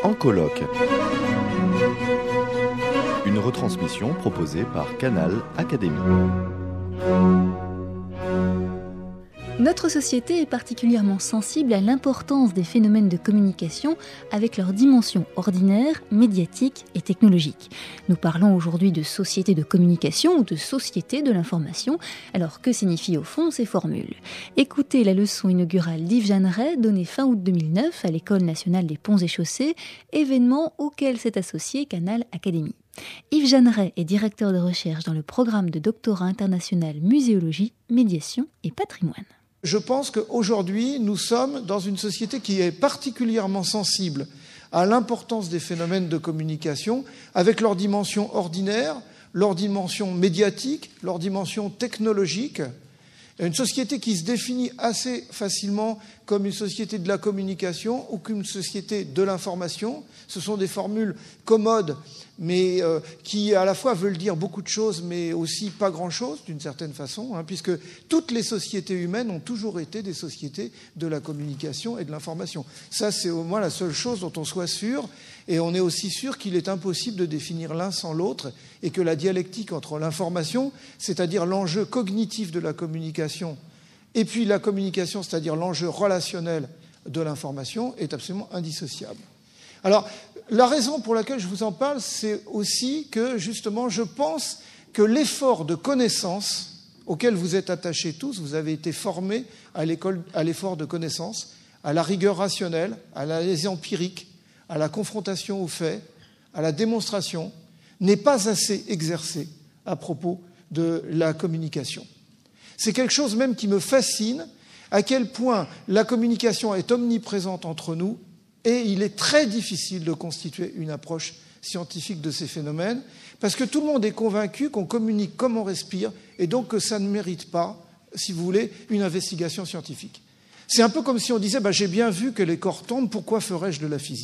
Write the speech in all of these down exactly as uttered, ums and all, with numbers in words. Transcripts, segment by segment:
En colloque. Une retransmission proposée par Canal Académie. Notre société est particulièrement sensible à l'importance des phénomènes de communication avec leurs dimensions ordinaires, médiatiques et technologiques. Nous parlons aujourd'hui de société de communication ou de société de l'information. Alors que signifient au fond ces formules ? Écoutez la leçon inaugurale d'Yves Jeanneret donnée fin août deux mille neuf à l'École nationale des ponts et chaussées, événement auquel s'est associé Canal Académie. Yves Jeanneret est directeur de recherche dans le programme de doctorat international Muséologie, Médiation et Patrimoine. Je pense qu'aujourd'hui, nous sommes dans une société qui est particulièrement sensible à l'importance des phénomènes de communication avec leur dimension ordinaire, leur dimension médiatique, leur dimension technologique. Une société qui se définit assez facilement comme une société de la communication ou qu'une société de l'information. Ce sont des formules commodes, mais euh, qui à la fois veulent dire beaucoup de choses, mais aussi pas grand-chose, d'une certaine façon, hein, puisque toutes les sociétés humaines ont toujours été des sociétés de la communication et de l'information. Ça, c'est au moins la seule chose dont on soit sûr, et on est aussi sûr qu'il est impossible de définir l'un sans l'autre, et que la dialectique entre l'information, c'est-à-dire l'enjeu cognitif de la communication, et puis la communication, c'est-à-dire l'enjeu relationnel de l'information, est absolument indissociable. Alors, la raison pour laquelle je vous en parle, c'est aussi que, justement, je pense que l'effort de connaissance auquel vous êtes attachés tous, vous avez été formés à l'école, à l'effort de connaissance, à la rigueur rationnelle, à l'analyse empirique, à la confrontation aux faits, à la démonstration, n'est pas assez exercé à propos de la communication. C'est quelque chose même qui me fascine, à quel point la communication est omniprésente entre nous, et il est très difficile de constituer une approche scientifique de ces phénomènes, parce que tout le monde est convaincu qu'on communique comme on respire, et donc que ça ne mérite pas, si vous voulez, une investigation scientifique. C'est un peu comme si on disait bah, « j'ai bien vu que les corps tombent, pourquoi ferais-je de la physique ?»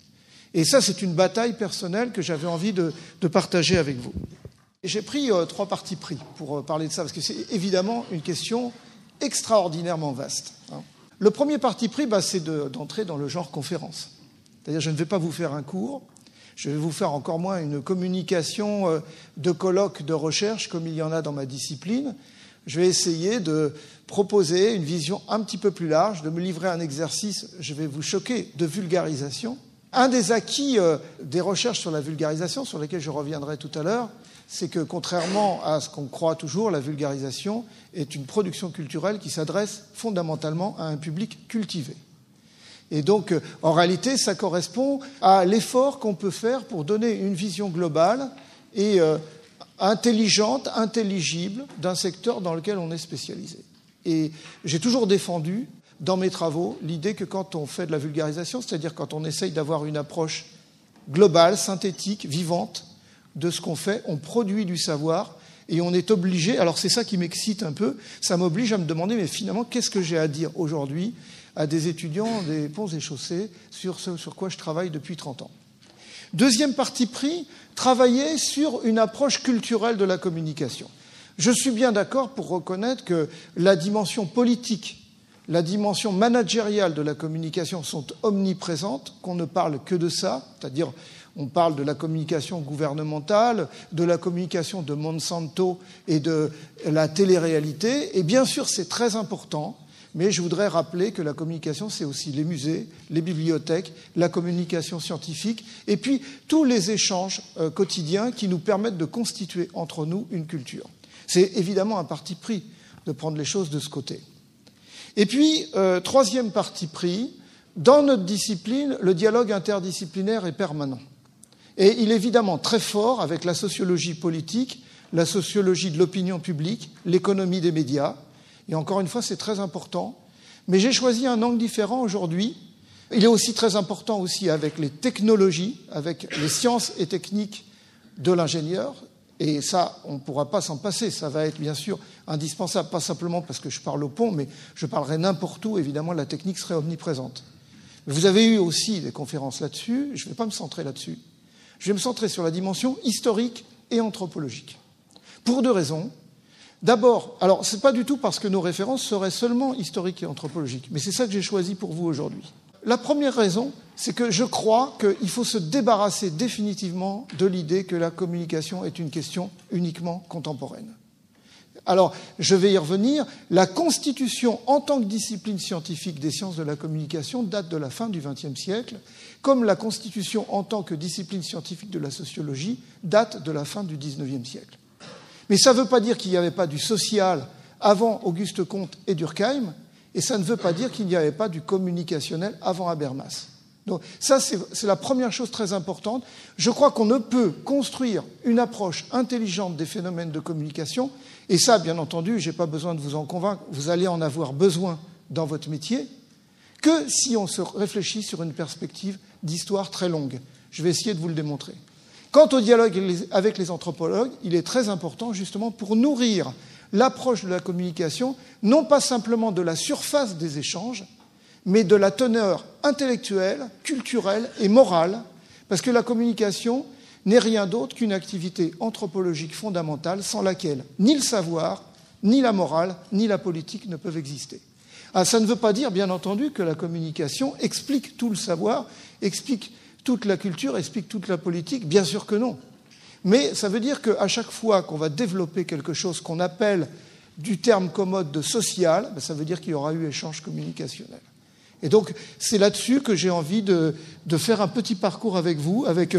Et ça, c'est une bataille personnelle que j'avais envie de, de partager avec vous. Et j'ai pris euh, trois partis pris pour euh, parler de ça, parce que c'est évidemment une question extraordinairement vaste. Hein. Le premier parti pris, bah, c'est de, d'entrer dans le genre conférence. C'est-à-dire, je ne vais pas vous faire un cours, je vais vous faire encore moins une communication euh, de colloque, de recherche, comme il y en a dans ma discipline. Je vais essayer de proposer une vision un petit peu plus large, de me livrer un exercice, je vais vous choquer, de vulgarisation. Un des acquis euh, des recherches sur la vulgarisation, sur lesquelles je reviendrai tout à l'heure, c'est que, contrairement à ce qu'on croit toujours, la vulgarisation est une production culturelle qui s'adresse fondamentalement à un public cultivé. Et donc, en réalité, ça correspond à l'effort qu'on peut faire pour donner une vision globale et euh, intelligente, intelligible d'un secteur dans lequel on est spécialisé. Et j'ai toujours défendu, dans mes travaux, l'idée que quand on fait de la vulgarisation, c'est-à-dire quand on essaye d'avoir une approche globale, synthétique, vivante, de ce qu'on fait, on produit du savoir et on est obligé, alors c'est ça qui m'excite un peu, ça m'oblige à me demander, mais finalement, qu'est-ce que j'ai à dire aujourd'hui à des étudiants des ponts et chaussées sur ce sur quoi je travaille depuis trente ans. Deuxième parti pris, travailler sur une approche culturelle de la communication. Je suis bien d'accord pour reconnaître que la dimension politique, la dimension managériale de la communication sont omniprésentes, qu'on ne parle que de ça, c'est-à-dire on parle de la communication gouvernementale, de la communication de Monsanto et de la télé-réalité. Et bien sûr, c'est très important, mais je voudrais rappeler que la communication, c'est aussi les musées, les bibliothèques, la communication scientifique, et puis tous les échanges euh, quotidiens qui nous permettent de constituer entre nous une culture. C'est évidemment un parti pris de prendre les choses de ce côté. Et puis, euh, troisième parti pris, dans notre discipline, le dialogue interdisciplinaire est permanent. Et il est évidemment très fort avec la sociologie politique, la sociologie de l'opinion publique, l'économie des médias. Et encore une fois, c'est très important. Mais j'ai choisi un angle différent aujourd'hui. Il est aussi très important aussi avec les technologies, avec les sciences et techniques de l'ingénieur. Et ça, on ne pourra pas s'en passer. Ça va être bien sûr indispensable, pas simplement parce que je parle au pont, mais je parlerai n'importe où. Évidemment, la technique serait omniprésente. Vous avez eu aussi des conférences là-dessus. Je ne vais pas me centrer là-dessus. Je vais me centrer sur la dimension historique et anthropologique. Pour deux raisons. D'abord, alors ce n'est pas du tout parce que nos références seraient seulement historiques et anthropologiques, mais c'est ça que j'ai choisi pour vous aujourd'hui. La première raison, c'est que je crois qu'il faut se débarrasser définitivement de l'idée que la communication est une question uniquement contemporaine. Alors, je vais y revenir. La constitution en tant que discipline scientifique des sciences de la communication date de la fin du vingtième siècle, comme la constitution en tant que discipline scientifique de la sociologie date de la fin du dix-neuvième siècle. Mais ça ne veut pas dire qu'il n'y avait pas du social avant Auguste Comte et Durkheim, et ça ne veut pas dire qu'il n'y avait pas du communicationnel avant Habermas. Donc ça, c'est, c'est la première chose très importante. Je crois qu'on ne peut construire une approche intelligente des phénomènes de communication, et ça, bien entendu, je n'ai pas besoin de vous en convaincre, vous allez en avoir besoin dans votre métier, que si on se réfléchit sur une perspective d'histoire très longue. Je vais essayer de vous le démontrer. Quant au dialogue avec les anthropologues, il est très important justement pour nourrir l'approche de la communication, non pas simplement de la surface des échanges, mais de la teneur intellectuelle, culturelle et morale, parce que la communication n'est rien d'autre qu'une activité anthropologique fondamentale sans laquelle ni le savoir, ni la morale, ni la politique ne peuvent exister. Ah, ça ne veut pas dire, bien entendu, que la communication explique tout le savoir, explique toute la culture, explique toute la politique. Bien sûr que non. Mais ça veut dire qu'à chaque fois qu'on va développer quelque chose qu'on appelle du terme commode de social, ben ça veut dire qu'il y aura eu échange communicationnel. Et donc, c'est là-dessus que j'ai envie de, de faire un petit parcours avec vous, avec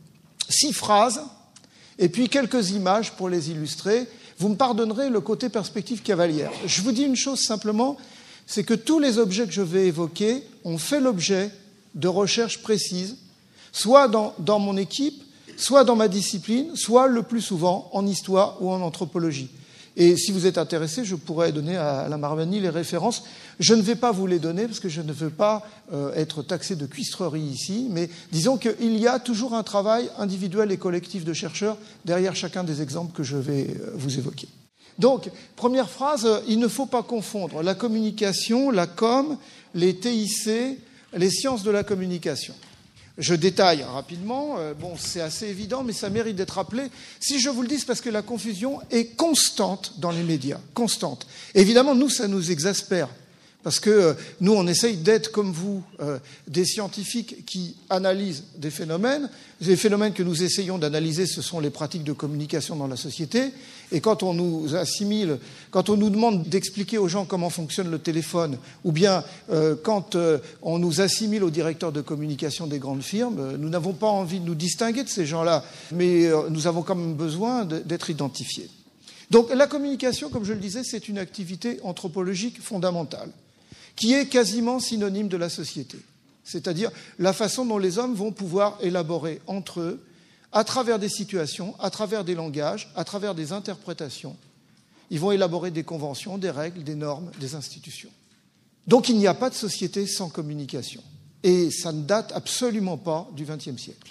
six phrases, et puis quelques images pour les illustrer. Vous me pardonnerez le côté perspective cavalière. Je vous dis une chose simplement, c'est que tous les objets que je vais évoquer ont fait l'objet de recherches précises, soit dans, dans mon équipe, soit dans ma discipline, soit le plus souvent en histoire ou en anthropologie. Et si vous êtes intéressé, je pourrais donner à la Marvani les références. Je ne vais pas vous les donner parce que je ne veux pas euh, être taxé de cuistrerie ici, mais disons qu'il y a toujours un travail individuel et collectif de chercheurs derrière chacun des exemples que je vais euh, vous évoquer. Donc, première phrase, il ne faut pas confondre la communication, la com, les T I C, les sciences de la communication. Je détaille rapidement, bon, c'est assez évident, mais ça mérite d'être rappelé. Si je vous le dis, c'est parce que la confusion est constante dans les médias, constante. Évidemment, nous, ça nous exaspère, parce que nous, on essaye d'être, comme vous, euh, des scientifiques qui analysent des phénomènes. Les phénomènes que nous essayons d'analyser, ce sont les pratiques de communication dans la société. Et quand on nous assimile, quand on nous demande d'expliquer aux gens comment fonctionne le téléphone, ou bien euh, quand euh, on nous assimile aux directeurs de communication des grandes firmes, euh, nous n'avons pas envie de nous distinguer de ces gens-là, mais euh, nous avons quand même besoin de, d'être identifiés. Donc la communication, comme je le disais, c'est une activité anthropologique fondamentale, qui est quasiment synonyme de la société. C'est-à-dire la façon dont les hommes vont pouvoir élaborer entre eux, à travers des situations, à travers des langages, à travers des interprétations, ils vont élaborer des conventions, des règles, des normes, des institutions. Donc il n'y a pas de société sans communication. Et ça ne date absolument pas du vingtième siècle.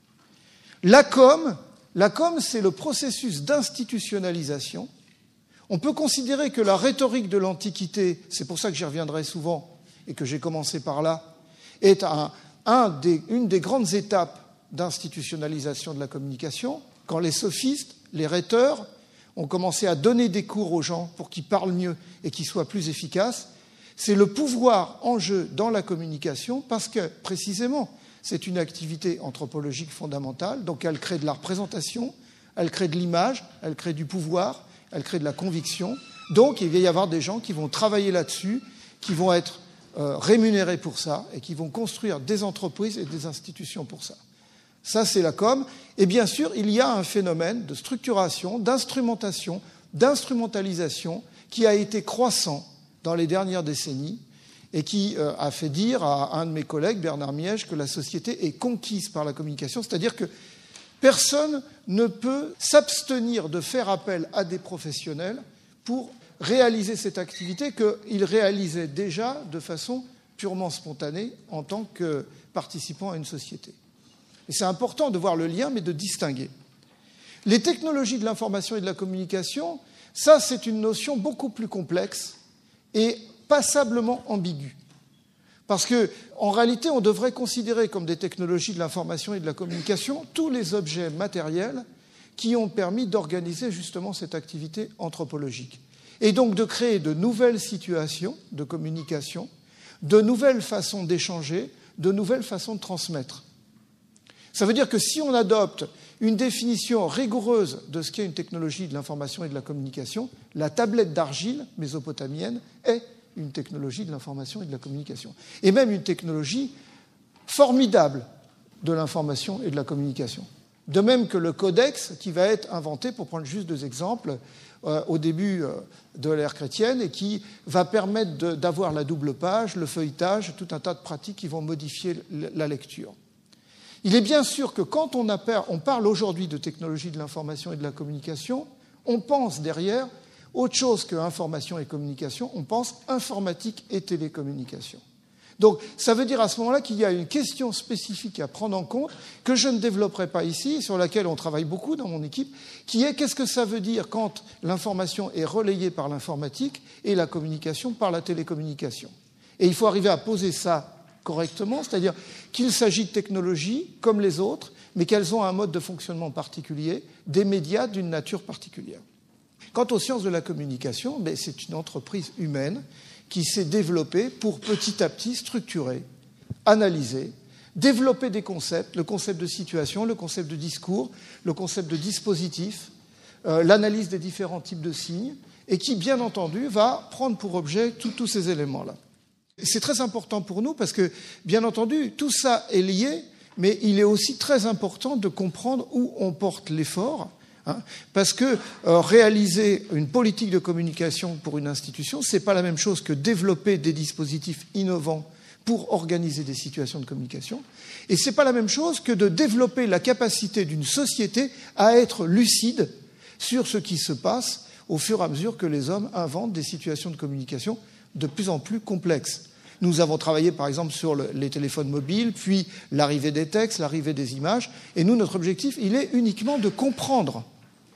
La com, la com, c'est le processus d'institutionnalisation. On peut considérer que la rhétorique de l'Antiquité, c'est pour ça que j'y reviendrai souvent et que j'ai commencé par là, est un, un des, une des grandes étapes d'institutionnalisation de la communication, quand les sophistes, les rhéteurs, ont commencé à donner des cours aux gens pour qu'ils parlent mieux et qu'ils soient plus efficaces. C'est le pouvoir en jeu dans la communication parce que, précisément, c'est une activité anthropologique fondamentale, donc elle crée de la représentation, elle crée de l'image, elle crée du pouvoir, elle crée de la conviction. Donc, il va y avoir des gens qui vont travailler là-dessus, qui vont être euh, rémunérés pour ça et qui vont construire des entreprises et des institutions pour ça. Ça, c'est la com. Et bien sûr, il y a un phénomène de structuration, d'instrumentation, d'instrumentalisation qui a été croissant dans les dernières décennies et qui euh, a fait dire à un de mes collègues, Bernard Miège, que la société est conquise par la communication, c'est-à-dire que personne ne peut s'abstenir de faire appel à des professionnels pour réaliser cette activité qu'il réalisait déjà de façon purement spontanée en tant que participant à une société. Et c'est important de voir le lien, mais de distinguer. Les technologies de l'information et de la communication, ça, c'est une notion beaucoup plus complexe et passablement ambiguë. Parce qu'en réalité, on devrait considérer comme des technologies de l'information et de la communication tous les objets matériels qui ont permis d'organiser justement cette activité anthropologique. Et donc de créer de nouvelles situations de communication, de nouvelles façons d'échanger, de nouvelles façons de transmettre. Ça veut dire que si on adopte une définition rigoureuse de ce qu'est une technologie de l'information et de la communication, la tablette d'argile mésopotamienne est une technologie de l'information et de la communication. Et même une technologie formidable de l'information et de la communication. De même que le codex qui va être inventé, pour prendre juste deux exemples, euh, au début euh, de l'ère chrétienne et qui va permettre de, d'avoir la double page, le feuilletage, tout un tas de pratiques qui vont modifier la lecture. Il est bien sûr que quand on, appelle, on parle aujourd'hui de technologie de l'information et de la communication, on pense derrière autre chose que information et communication, on pense informatique et télécommunication. Donc ça veut dire à ce moment-là qu'il y a une question spécifique à prendre en compte, que je ne développerai pas ici, sur laquelle on travaille beaucoup dans mon équipe, qui est qu'est-ce que ça veut dire quand l'information est relayée par l'informatique et la communication par la télécommunication. Et il faut arriver à poser ça correctement, c'est-à-dire qu'il s'agit de technologies comme les autres, mais qu'elles ont un mode de fonctionnement particulier, des médias d'une nature particulière. Quant aux sciences de la communication, ben, c'est une entreprise humaine qui s'est développée pour petit à petit structurer, analyser, développer des concepts, le concept de situation, le concept de discours, le concept de dispositif, euh, l'analyse des différents types de signes, et qui, bien entendu, va prendre pour objet tous ces éléments-là. C'est très important pour nous parce que, bien entendu, tout ça est lié, mais il est aussi très important de comprendre où on porte l'effort, hein, parce que euh, réaliser une politique de communication pour une institution, ce n'est pas la même chose que développer des dispositifs innovants pour organiser des situations de communication, et ce n'est pas la même chose que de développer la capacité d'une société à être lucide sur ce qui se passe au fur et à mesure que les hommes inventent des situations de communication de plus en plus complexes. Nous avons travaillé par exemple sur le, les téléphones mobiles, puis l'arrivée des textes, l'arrivée des images, et nous, notre objectif, il est uniquement de comprendre.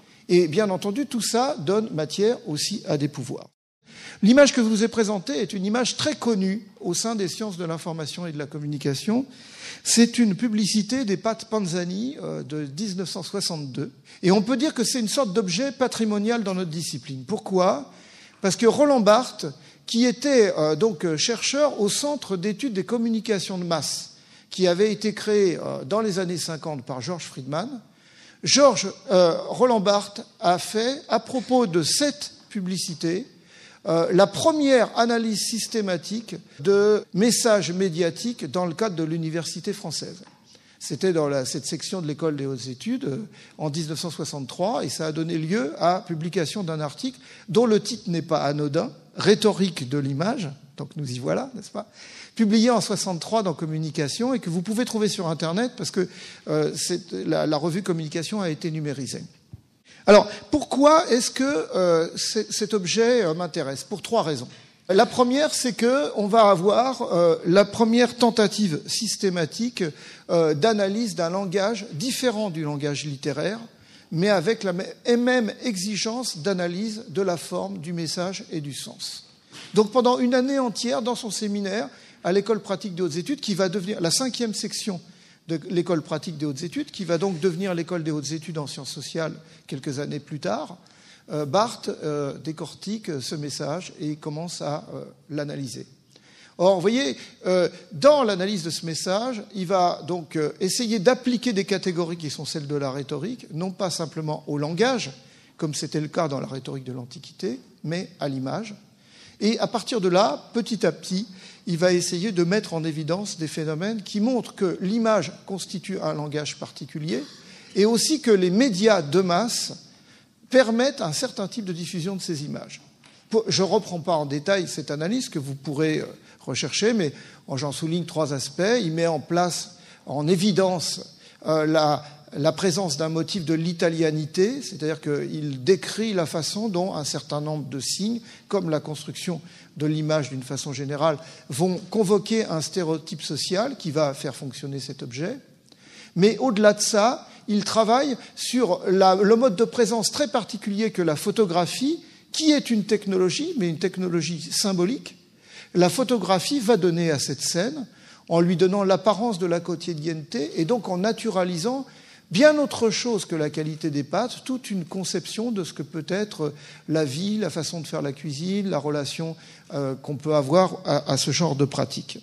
Et bien entendu, tout ça donne matière aussi à des pouvoirs. L'image que je vous ai présentée est une image très connue au sein des sciences de l'information et de la communication. C'est une publicité des Pat Panzani euh, de dix-neuf cent soixante-deux. Et on peut dire que c'est une sorte d'objet patrimonial dans notre discipline. Pourquoi ? Parce que Roland Barthes, qui était euh, donc chercheur au Centre d'études des communications de masse, qui avait été créé euh, dans les années cinquante par George Friedman. George euh, Roland Barthes a fait, à propos de cette publicité, euh, la première analyse systématique de messages médiatiques dans le cadre de l'université française. C'était dans la, cette section de l'école des hautes études euh, en dix-neuf cent soixante-trois, et ça a donné lieu à publication d'un article dont le titre n'est pas anodin, Rhétorique de l'image, donc nous y voilà, n'est-ce pas, publié en soixante-trois dans Communication et que vous pouvez trouver sur Internet parce que euh, c'est, la, la revue Communication a été numérisée. Alors, pourquoi est-ce que euh, cet objet euh, m'intéresse ? Pour trois raisons. La première, c'est qu'on va avoir euh, la première tentative systématique euh, d'analyse d'un langage différent du langage littéraire, mais avec la même exigence d'analyse de la forme, du message et du sens. Donc pendant une année entière, dans son séminaire, à l'école pratique des hautes études, qui va devenir la cinquième section de l'école pratique des hautes études, qui va donc devenir l'école des hautes études en sciences sociales quelques années plus tard, euh, Barthes euh, décortique ce message et commence à euh, l'analyser. Or, vous voyez, euh, dans l'analyse de ce message, il va donc euh, essayer d'appliquer des catégories qui sont celles de la rhétorique, non pas simplement au langage, comme c'était le cas dans la rhétorique de l'Antiquité, mais à l'image. Et à partir de là, petit à petit, il va essayer de mettre en évidence des phénomènes qui montrent que l'image constitue un langage particulier et aussi que les médias de masse permettent un certain type de diffusion de ces images. Je ne reprends pas en détail cette analyse que vous pourrez rechercher, mais j'en souligne trois aspects. Il met en place, en évidence, euh, la, la présence d'un motif de l'italianité, c'est-à-dire qu'il décrit la façon dont un certain nombre de signes, comme la construction de l'image d'une façon générale, vont convoquer un stéréotype social qui va faire fonctionner cet objet. Mais au-delà de ça, il travaille sur la, le mode de présence très particulier que la photographie, qui est une technologie, mais une technologie symbolique. La photographie va donner à cette scène, en lui donnant l'apparence de la quotidienneté et donc en naturalisant Bien autre chose que la qualité des pâtes, toute une conception de ce que peut être la vie, la façon de faire la cuisine, la relation euh, qu'on peut avoir à, à ce genre de pratique.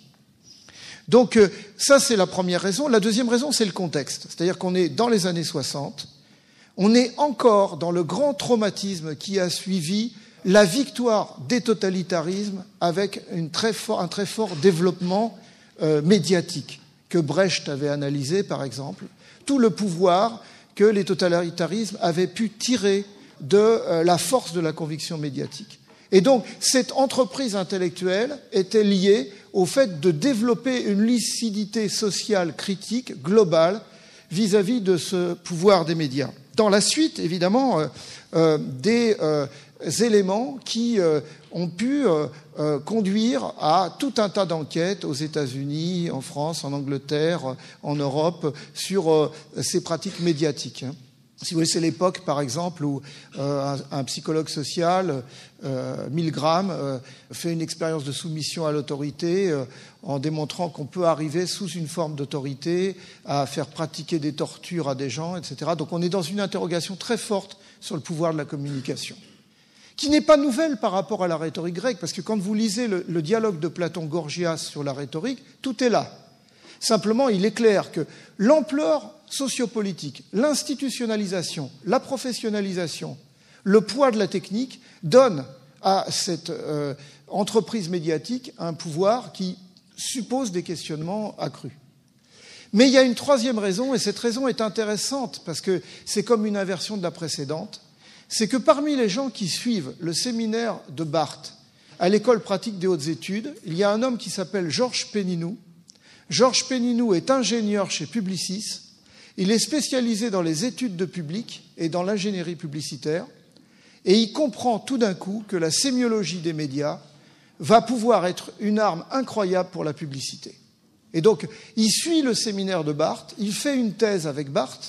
Donc euh, ça, c'est la première raison. La deuxième raison, c'est le contexte. C'est-à-dire qu'on est dans les années soixante, on est encore dans le grand traumatisme qui a suivi la victoire des totalitarismes avec une très fort, un très fort développement euh, médiatique que Brecht avait analysé, par exemple, tout le pouvoir que les totalitarismes avaient pu tirer de euh, la force de la conviction médiatique. Et donc, cette entreprise intellectuelle était liée au fait de développer une lucidité sociale critique globale vis-à-vis de ce pouvoir des médias. Dans la suite, évidemment, euh, euh, des euh, éléments qui euh, ont pu euh, euh, conduire à tout un tas d'enquêtes aux États-Unis, en France, en Angleterre, en Europe, sur euh, ces pratiques médiatiques. Si vous voulez, c'est l'époque, par exemple, où euh, un, un psychologue social, euh, Milgram, euh, fait une expérience de soumission à l'autorité euh, en démontrant qu'on peut arriver sous une forme d'autorité à faire pratiquer des tortures à des gens, et cetera. Donc on est dans une interrogation très forte sur le pouvoir de la communication, qui n'est pas nouvelle par rapport à la rhétorique grecque, parce que quand vous lisez le, le dialogue de Platon-Gorgias sur la rhétorique, tout est là. Simplement, il est clair que l'ampleur sociopolitique, l'institutionnalisation, la professionnalisation, le poids de la technique donnent à cette euh, entreprise médiatique un pouvoir qui suppose des questionnements accrus. Mais il y a une troisième raison, et cette raison est intéressante parce que c'est comme une inversion de la précédente, c'est que parmi les gens qui suivent le séminaire de Barthes à l'École pratique des hautes études, il y a un homme qui s'appelle Georges Péninou. Georges Péninou est ingénieur chez Publicis. Il est spécialisé dans les études de public et dans l'ingénierie publicitaire. Et il comprend tout d'un coup que la sémiologie des médias va pouvoir être une arme incroyable pour la publicité. Et donc, il suit le séminaire de Barthes, il fait une thèse avec Barthes,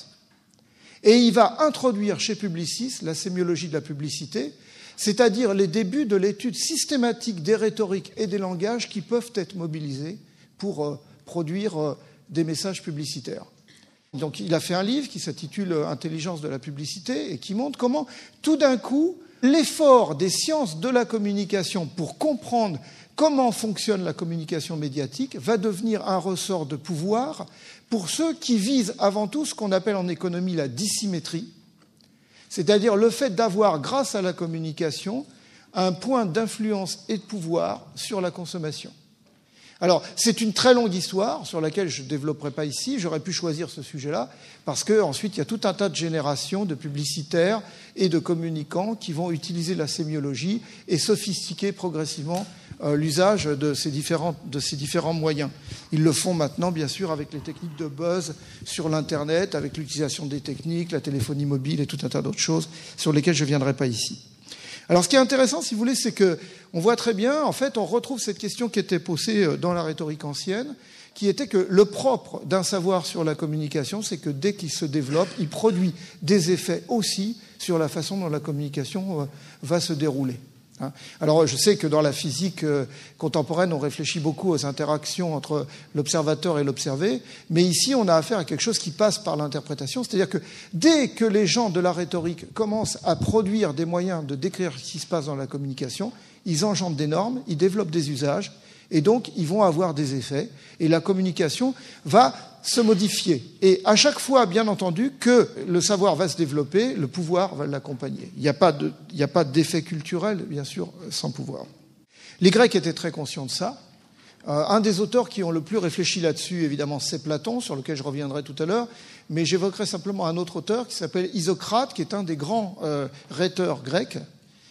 et il va introduire chez Publicis la sémiologie de la publicité, c'est-à-dire les débuts de l'étude systématique des rhétoriques et des langages qui peuvent être mobilisés pour euh, produire euh, des messages publicitaires. Donc il a fait un livre qui s'intitule « Intelligence de la publicité » et qui montre comment, tout d'un coup, l'effort des sciences de la communication pour comprendre comment fonctionne la communication médiatique va devenir un ressort de pouvoir pour ceux qui visent avant tout ce qu'on appelle en économie la dissymétrie, c'est-à-dire le fait d'avoir, grâce à la communication, un point d'influence et de pouvoir sur la consommation. Alors, c'est une très longue histoire sur laquelle je ne développerai pas ici. J'aurais pu choisir ce sujet-là parce qu'ensuite, il y a tout un tas de générations de publicitaires et de communicants qui vont utiliser la sémiologie et sophistiquer progressivement euh, l'usage de ces, différents, de ces différents moyens. Ils le font maintenant, bien sûr, avec les techniques de buzz sur l'Internet, avec l'utilisation des techniques, la téléphonie mobile et tout un tas d'autres choses sur lesquelles je ne viendrai pas ici. Alors, ce qui est intéressant, si vous voulez, c'est qu'on voit très bien, en fait, on retrouve cette question qui était posée dans la rhétorique ancienne, qui était que le propre d'un savoir sur la communication, c'est que dès qu'il se développe, il produit des effets aussi sur la façon dont la communication va se dérouler. Alors, je sais que dans la physique contemporaine, on réfléchit beaucoup aux interactions entre l'observateur et l'observé, mais ici, on a affaire à quelque chose qui passe par l'interprétation, c'est-à-dire que dès que les gens de la rhétorique commencent à produire des moyens de décrire ce qui se passe dans la communication, ils engendrent des normes, ils développent des usages, et donc ils vont avoir des effets, et la communication va se modifier. Et à chaque fois, bien entendu, que le savoir va se développer, le pouvoir va l'accompagner. Il n'y a pas de, il n'y a pas d'effet culturel, bien sûr, sans pouvoir. Les Grecs étaient très conscients de ça. Euh, un des auteurs qui ont le plus réfléchi là-dessus, évidemment, c'est Platon, sur lequel je reviendrai tout à l'heure, mais j'évoquerai simplement un autre auteur qui s'appelle Isocrate, qui est un des grands euh, rhéteurs grecs.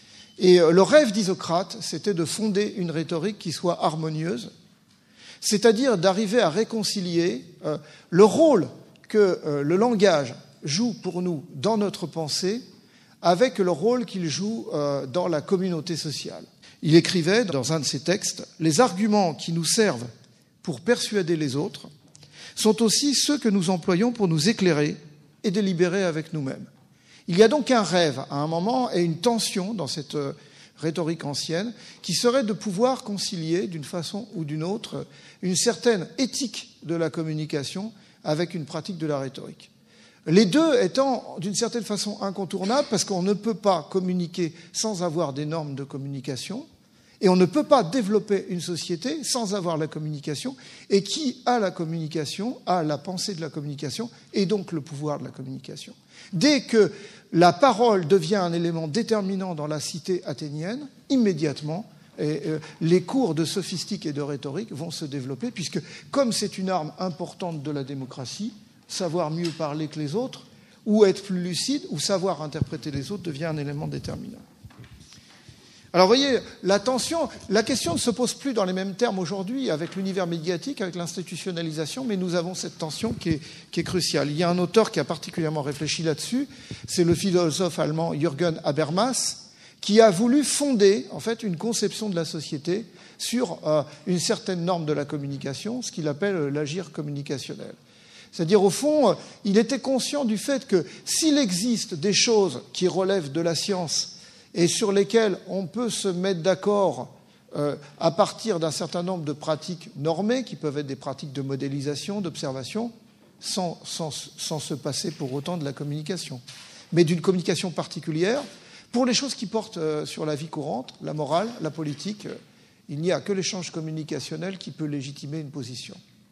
Et euh, le rêve d'Isocrate, c'était de fonder une rhétorique qui soit harmonieuse, c'est-à-dire d'arriver à réconcilier euh, le rôle que euh, le langage joue pour nous dans notre pensée avec le rôle qu'il joue euh, dans la communauté sociale. Il écrivait dans un de ses textes « Les arguments qui nous servent pour persuader les autres sont aussi ceux que nous employons pour nous éclairer et délibérer avec nous-mêmes. » Il y a donc un rêve à un moment et une tension dans cette euh, rhétorique ancienne, qui serait de pouvoir concilier, d'une façon ou d'une autre, une certaine éthique de la communication avec une pratique de la rhétorique. Les deux étant d'une certaine façon incontournables parce qu'on ne peut pas communiquer sans avoir des normes de communication et on ne peut pas développer une société sans avoir la communication. Et qui a la communication a la pensée de la communication et donc le pouvoir de la communication. Dès que la parole devient un élément déterminant dans la cité athénienne, immédiatement, et, euh, les cours de sophistique et de rhétorique vont se développer puisque, comme c'est une arme importante de la démocratie, savoir mieux parler que les autres, ou être plus lucide, ou savoir interpréter les autres devient un élément déterminant. Alors, vous voyez, la tension, la question ne se pose plus dans les mêmes termes aujourd'hui avec l'univers médiatique, avec l'institutionnalisation, mais nous avons cette tension qui est, qui est cruciale. Il y a un auteur qui a particulièrement réfléchi là-dessus, c'est le philosophe allemand Jürgen Habermas, qui a voulu fonder, en fait, une conception de la société sur euh, une certaine norme de la communication, ce qu'il appelle l'agir communicationnel. C'est-à-dire, au fond, il était conscient du fait que s'il existe des choses qui relèvent de la science et sur lesquelles on peut se mettre d'accord euh, à partir d'un certain nombre de pratiques normées, qui peuvent être des pratiques de modélisation, d'observation, sans, sans, sans se passer pour autant de la communication, mais d'une communication particulière, pour les choses qui portent euh, sur la vie courante, la morale, la politique, euh, il n'y a que l'échange communicationnel qui peut légitimer une position.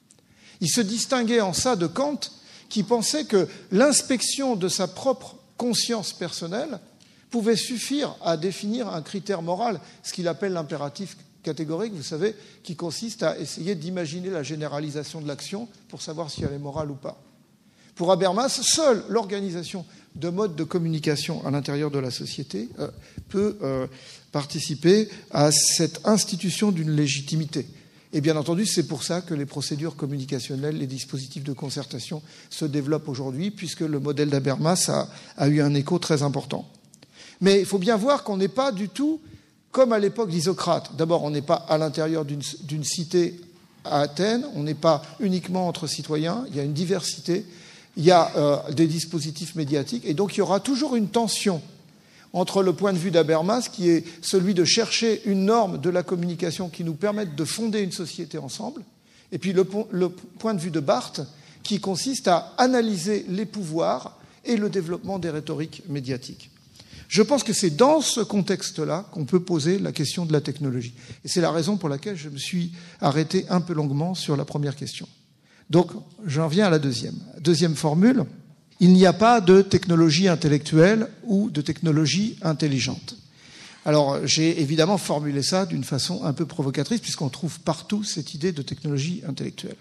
Il se distinguait en ça de Kant, qui pensait que l'inspection de sa propre conscience personnelle pouvait suffire à définir un critère moral, ce qu'il appelle l'impératif catégorique, vous savez, qui consiste à essayer d'imaginer la généralisation de l'action pour savoir si elle est morale ou pas. Pour Habermas, seule l'organisation de modes de communication à l'intérieur de la société euh, peut euh, participer à cette institution d'une légitimité. Et bien entendu, c'est pour ça que les procédures communicationnelles, les dispositifs de concertation se développent aujourd'hui, puisque le modèle d'Habermas a, a eu un écho très important. Mais il faut bien voir qu'on n'est pas du tout comme à l'époque d'Isocrate. D'abord, on n'est pas à l'intérieur d'une, d'une cité à Athènes, on n'est pas uniquement entre citoyens, il y a une diversité, il y a euh, des dispositifs médiatiques, et donc il y aura toujours une tension entre le point de vue d'Habermas, qui est celui de chercher une norme de la communication qui nous permette de fonder une société ensemble, et puis le, le point de vue de Barthes, qui consiste à analyser les pouvoirs et le développement des rhétoriques médiatiques. Je pense que c'est dans ce contexte-là qu'on peut poser la question de la technologie. Et c'est la raison pour laquelle je me suis arrêté un peu longuement sur la première question. Donc, j'en viens à la deuxième. Deuxième formule. Il n'y a pas de technologie intellectuelle ou de technologie intelligente. Alors, j'ai évidemment formulé ça d'une façon un peu provocatrice, puisqu'on trouve partout cette idée de technologie intellectuelle.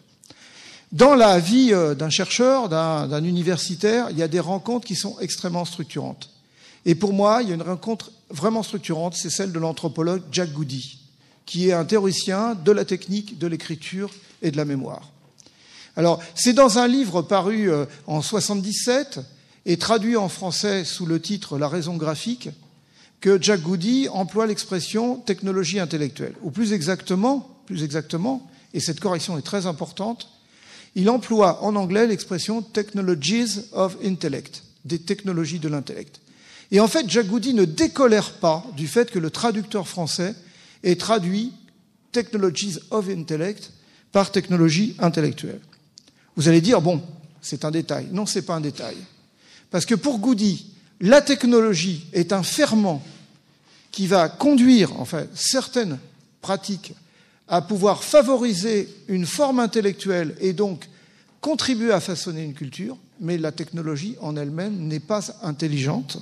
Dans la vie d'un chercheur, d'un, d'un universitaire, il y a des rencontres qui sont extrêmement structurantes. Et pour moi, il y a une rencontre vraiment structurante, c'est celle de l'anthropologue Jack Goody, qui est un théoricien de la technique, de l'écriture et de la mémoire. Alors, c'est dans un livre paru en soixante-dix-sept et traduit en français sous le titre « La raison graphique » que Jack Goody emploie l'expression « technologie intellectuelle ». Ou plus exactement, plus exactement, et cette correction est très importante, il emploie en anglais l'expression « technologies of intellect », des technologies de l'intellect. Et en fait, Jack Goody ne décolère pas du fait que le traducteur français ait traduit « technologies of intellect » par « technologie intellectuelle ». Vous allez dire, bon, c'est un détail. Non, c'est pas un détail. Parce que pour Goody, la technologie est un ferment qui va conduire, enfin, certaines pratiques à pouvoir favoriser une forme intellectuelle et donc contribuer à façonner une culture, mais la technologie en elle-même n'est pas intelligente.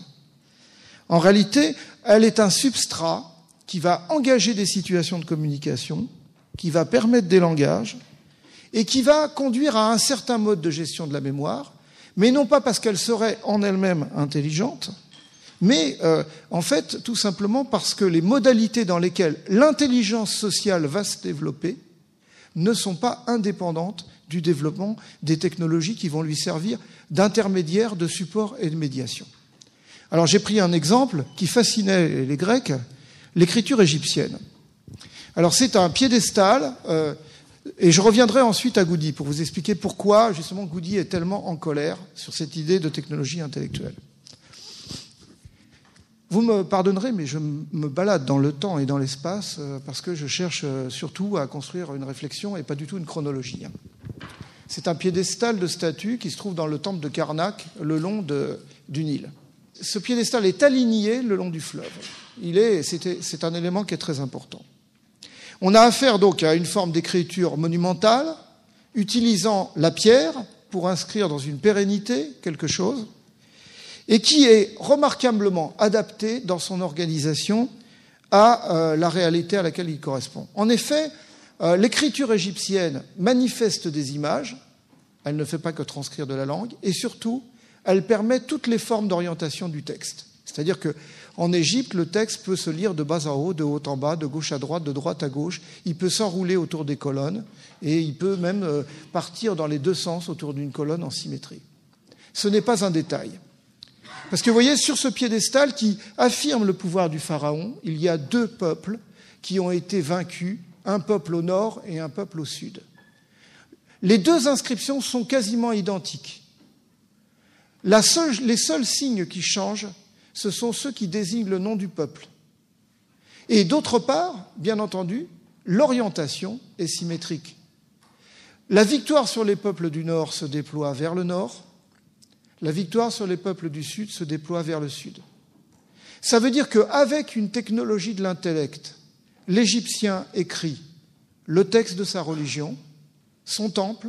En réalité, elle est un substrat qui va engager des situations de communication, qui va permettre des langages, et qui va conduire à un certain mode de gestion de la mémoire, mais non pas parce qu'elle serait en elle-même intelligente, mais euh, en fait tout simplement parce que les modalités dans lesquelles l'intelligence sociale va se développer ne sont pas indépendantes du développement des technologies qui vont lui servir d'intermédiaire, de support et de médiation. Alors j'ai pris un exemple qui fascinait les Grecs, l'écriture égyptienne. Alors c'est un piédestal, euh, et je reviendrai ensuite à Goody pour vous expliquer pourquoi justement Goody est tellement en colère sur cette idée de technologie intellectuelle. Vous me pardonnerez, mais je me balade dans le temps et dans l'espace parce que je cherche surtout à construire une réflexion et pas du tout une chronologie. C'est un piédestal de statue qui se trouve dans le temple de Karnak, le long de, du Nil. Ce piédestal est aligné le long du fleuve. Il est, c'est, c'est un élément qui est très important. On a affaire donc à une forme d'écriture monumentale, utilisant la pierre pour inscrire dans une pérennité quelque chose, et qui est remarquablement adaptée dans son organisation à euh, la réalité à laquelle il correspond. En effet, euh, l'écriture égyptienne manifeste des images, elle ne fait pas que transcrire de la langue, et surtout, elle permet toutes les formes d'orientation du texte. C'est-à-dire qu'en Égypte, le texte peut se lire de bas en haut, de haut en bas, de gauche à droite, de droite à gauche. Il peut s'enrouler autour des colonnes et il peut même euh, partir dans les deux sens autour d'une colonne en symétrie. Ce n'est pas un détail. Parce que vous voyez, sur ce piédestal qui affirme le pouvoir du pharaon, il y a deux peuples qui ont été vaincus, un peuple au nord et un peuple au sud. Les deux inscriptions sont quasiment identiques. La seule, les seuls signes qui changent, ce sont ceux qui désignent le nom du peuple. Et d'autre part, bien entendu, l'orientation est symétrique. La victoire sur les peuples du nord se déploie vers le nord, la victoire sur les peuples du sud se déploie vers le sud. Ça veut dire qu'avec une technologie de l'intellect, l'Égyptien écrit le texte de sa religion, son temple,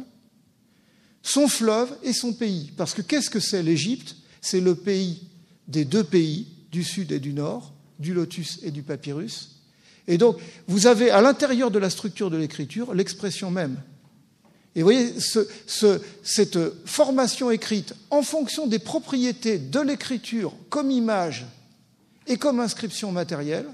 son fleuve et son pays. Parce que qu'est-ce que c'est l'Égypte ? C'est le pays des deux pays, du sud et du nord, du lotus et du papyrus. Et donc, vous avez à l'intérieur de la structure de l'écriture l'expression même. Et vous voyez, ce, ce, cette formation écrite en fonction des propriétés de l'écriture comme image et comme inscription matérielle,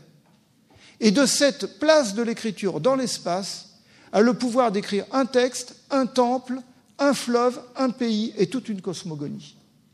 et de cette place de l'écriture dans l'espace, a le pouvoir d'écrire un texte, un temple, un fleuve, un pays et toute une cosmogonie.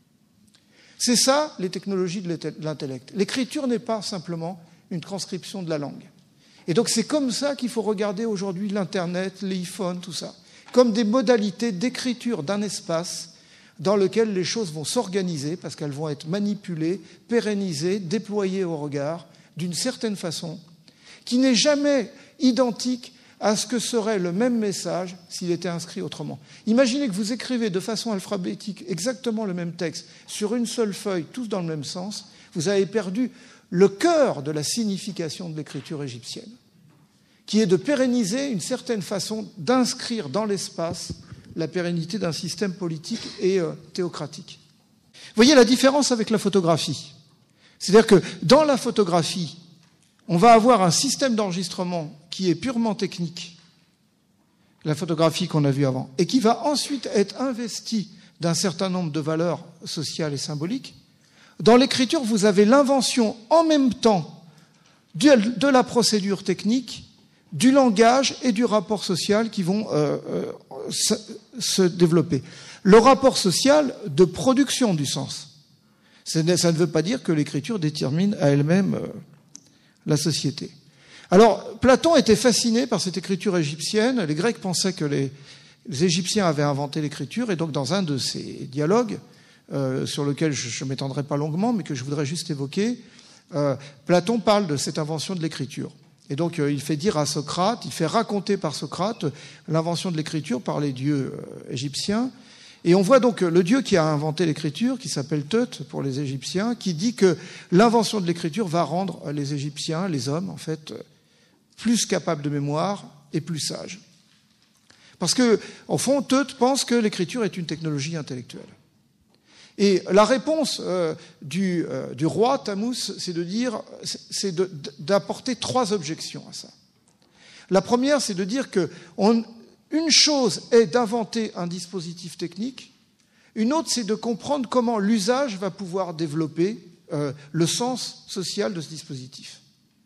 C'est ça, les technologies de l'intellect. L'écriture n'est pas simplement une transcription de la langue. Et donc c'est comme ça qu'il faut regarder aujourd'hui l'Internet, l'iPhone, tout ça, comme des modalités d'écriture d'un espace dans lequel les choses vont s'organiser parce qu'elles vont être manipulées, pérennisées, déployées au regard d'une certaine façon, qui n'est jamais identique à ce que serait le même message s'il était inscrit autrement. Imaginez que vous écrivez de façon alphabétique exactement le même texte sur une seule feuille, tous dans le même sens, vous avez perdu le cœur de la signification de l'écriture égyptienne, qui est de pérenniser une certaine façon d'inscrire dans l'espace la pérennité d'un système politique et euh, théocratique. Vous voyez la différence avec la photographie. C'est-à-dire que dans la photographie, on va avoir un système d'enregistrement qui est purement technique, la photographie qu'on a vue avant, et qui va ensuite être investi d'un certain nombre de valeurs sociales et symboliques. Dans l'écriture, vous avez l'invention en même temps de la procédure technique, du langage et du rapport social qui vont euh, euh, se, se développer. Le rapport social de production du sens. Ça ne veut pas dire que l'écriture détermine à elle-même euh, la société. Alors, Platon était fasciné par cette écriture égyptienne. Les Grecs pensaient que les, les Égyptiens avaient inventé l'écriture, et donc dans un de ces dialogues, euh, sur lequel je ne m'étendrai pas longuement, mais que je voudrais juste évoquer, euh, Platon parle de cette invention de l'écriture. Et donc, euh, il fait dire à Socrate, il fait raconter par Socrate l'invention de l'écriture par les dieux euh, égyptiens. Et on voit donc le dieu qui a inventé l'écriture, qui s'appelle Thoth pour les Égyptiens, qui dit que l'invention de l'écriture va rendre les Égyptiens, les hommes, en fait, plus capables de mémoire et plus sages. Parce que, au fond, Thoth pense que l'écriture est une technologie intellectuelle. Et la réponse euh, du, euh, du roi Tammuz, c'est de dire, c'est de, d'apporter trois objections à ça. La première, c'est de dire que on, une chose est d'inventer un dispositif technique, une autre, c'est de comprendre comment l'usage va pouvoir développer euh, le sens social de ce dispositif.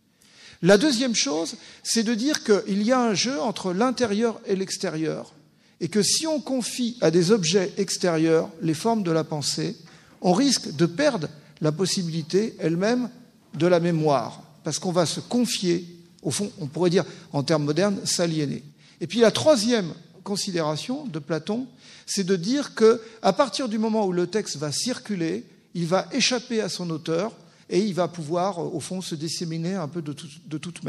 La deuxième chose, c'est de dire qu'il y a un jeu entre l'intérieur et l'extérieur, et que si on confie à des objets extérieurs les formes de la pensée, on risque de perdre la possibilité elle-même de la mémoire, parce qu'on va se confier, au fond, on pourrait dire en termes modernes, s'aliéner. Et puis la troisième considération de Platon, c'est de dire qu'à partir du moment où le texte va circuler, il va échapper à son auteur et il va pouvoir, au fond, se disséminer un peu de, tout, de toute manière.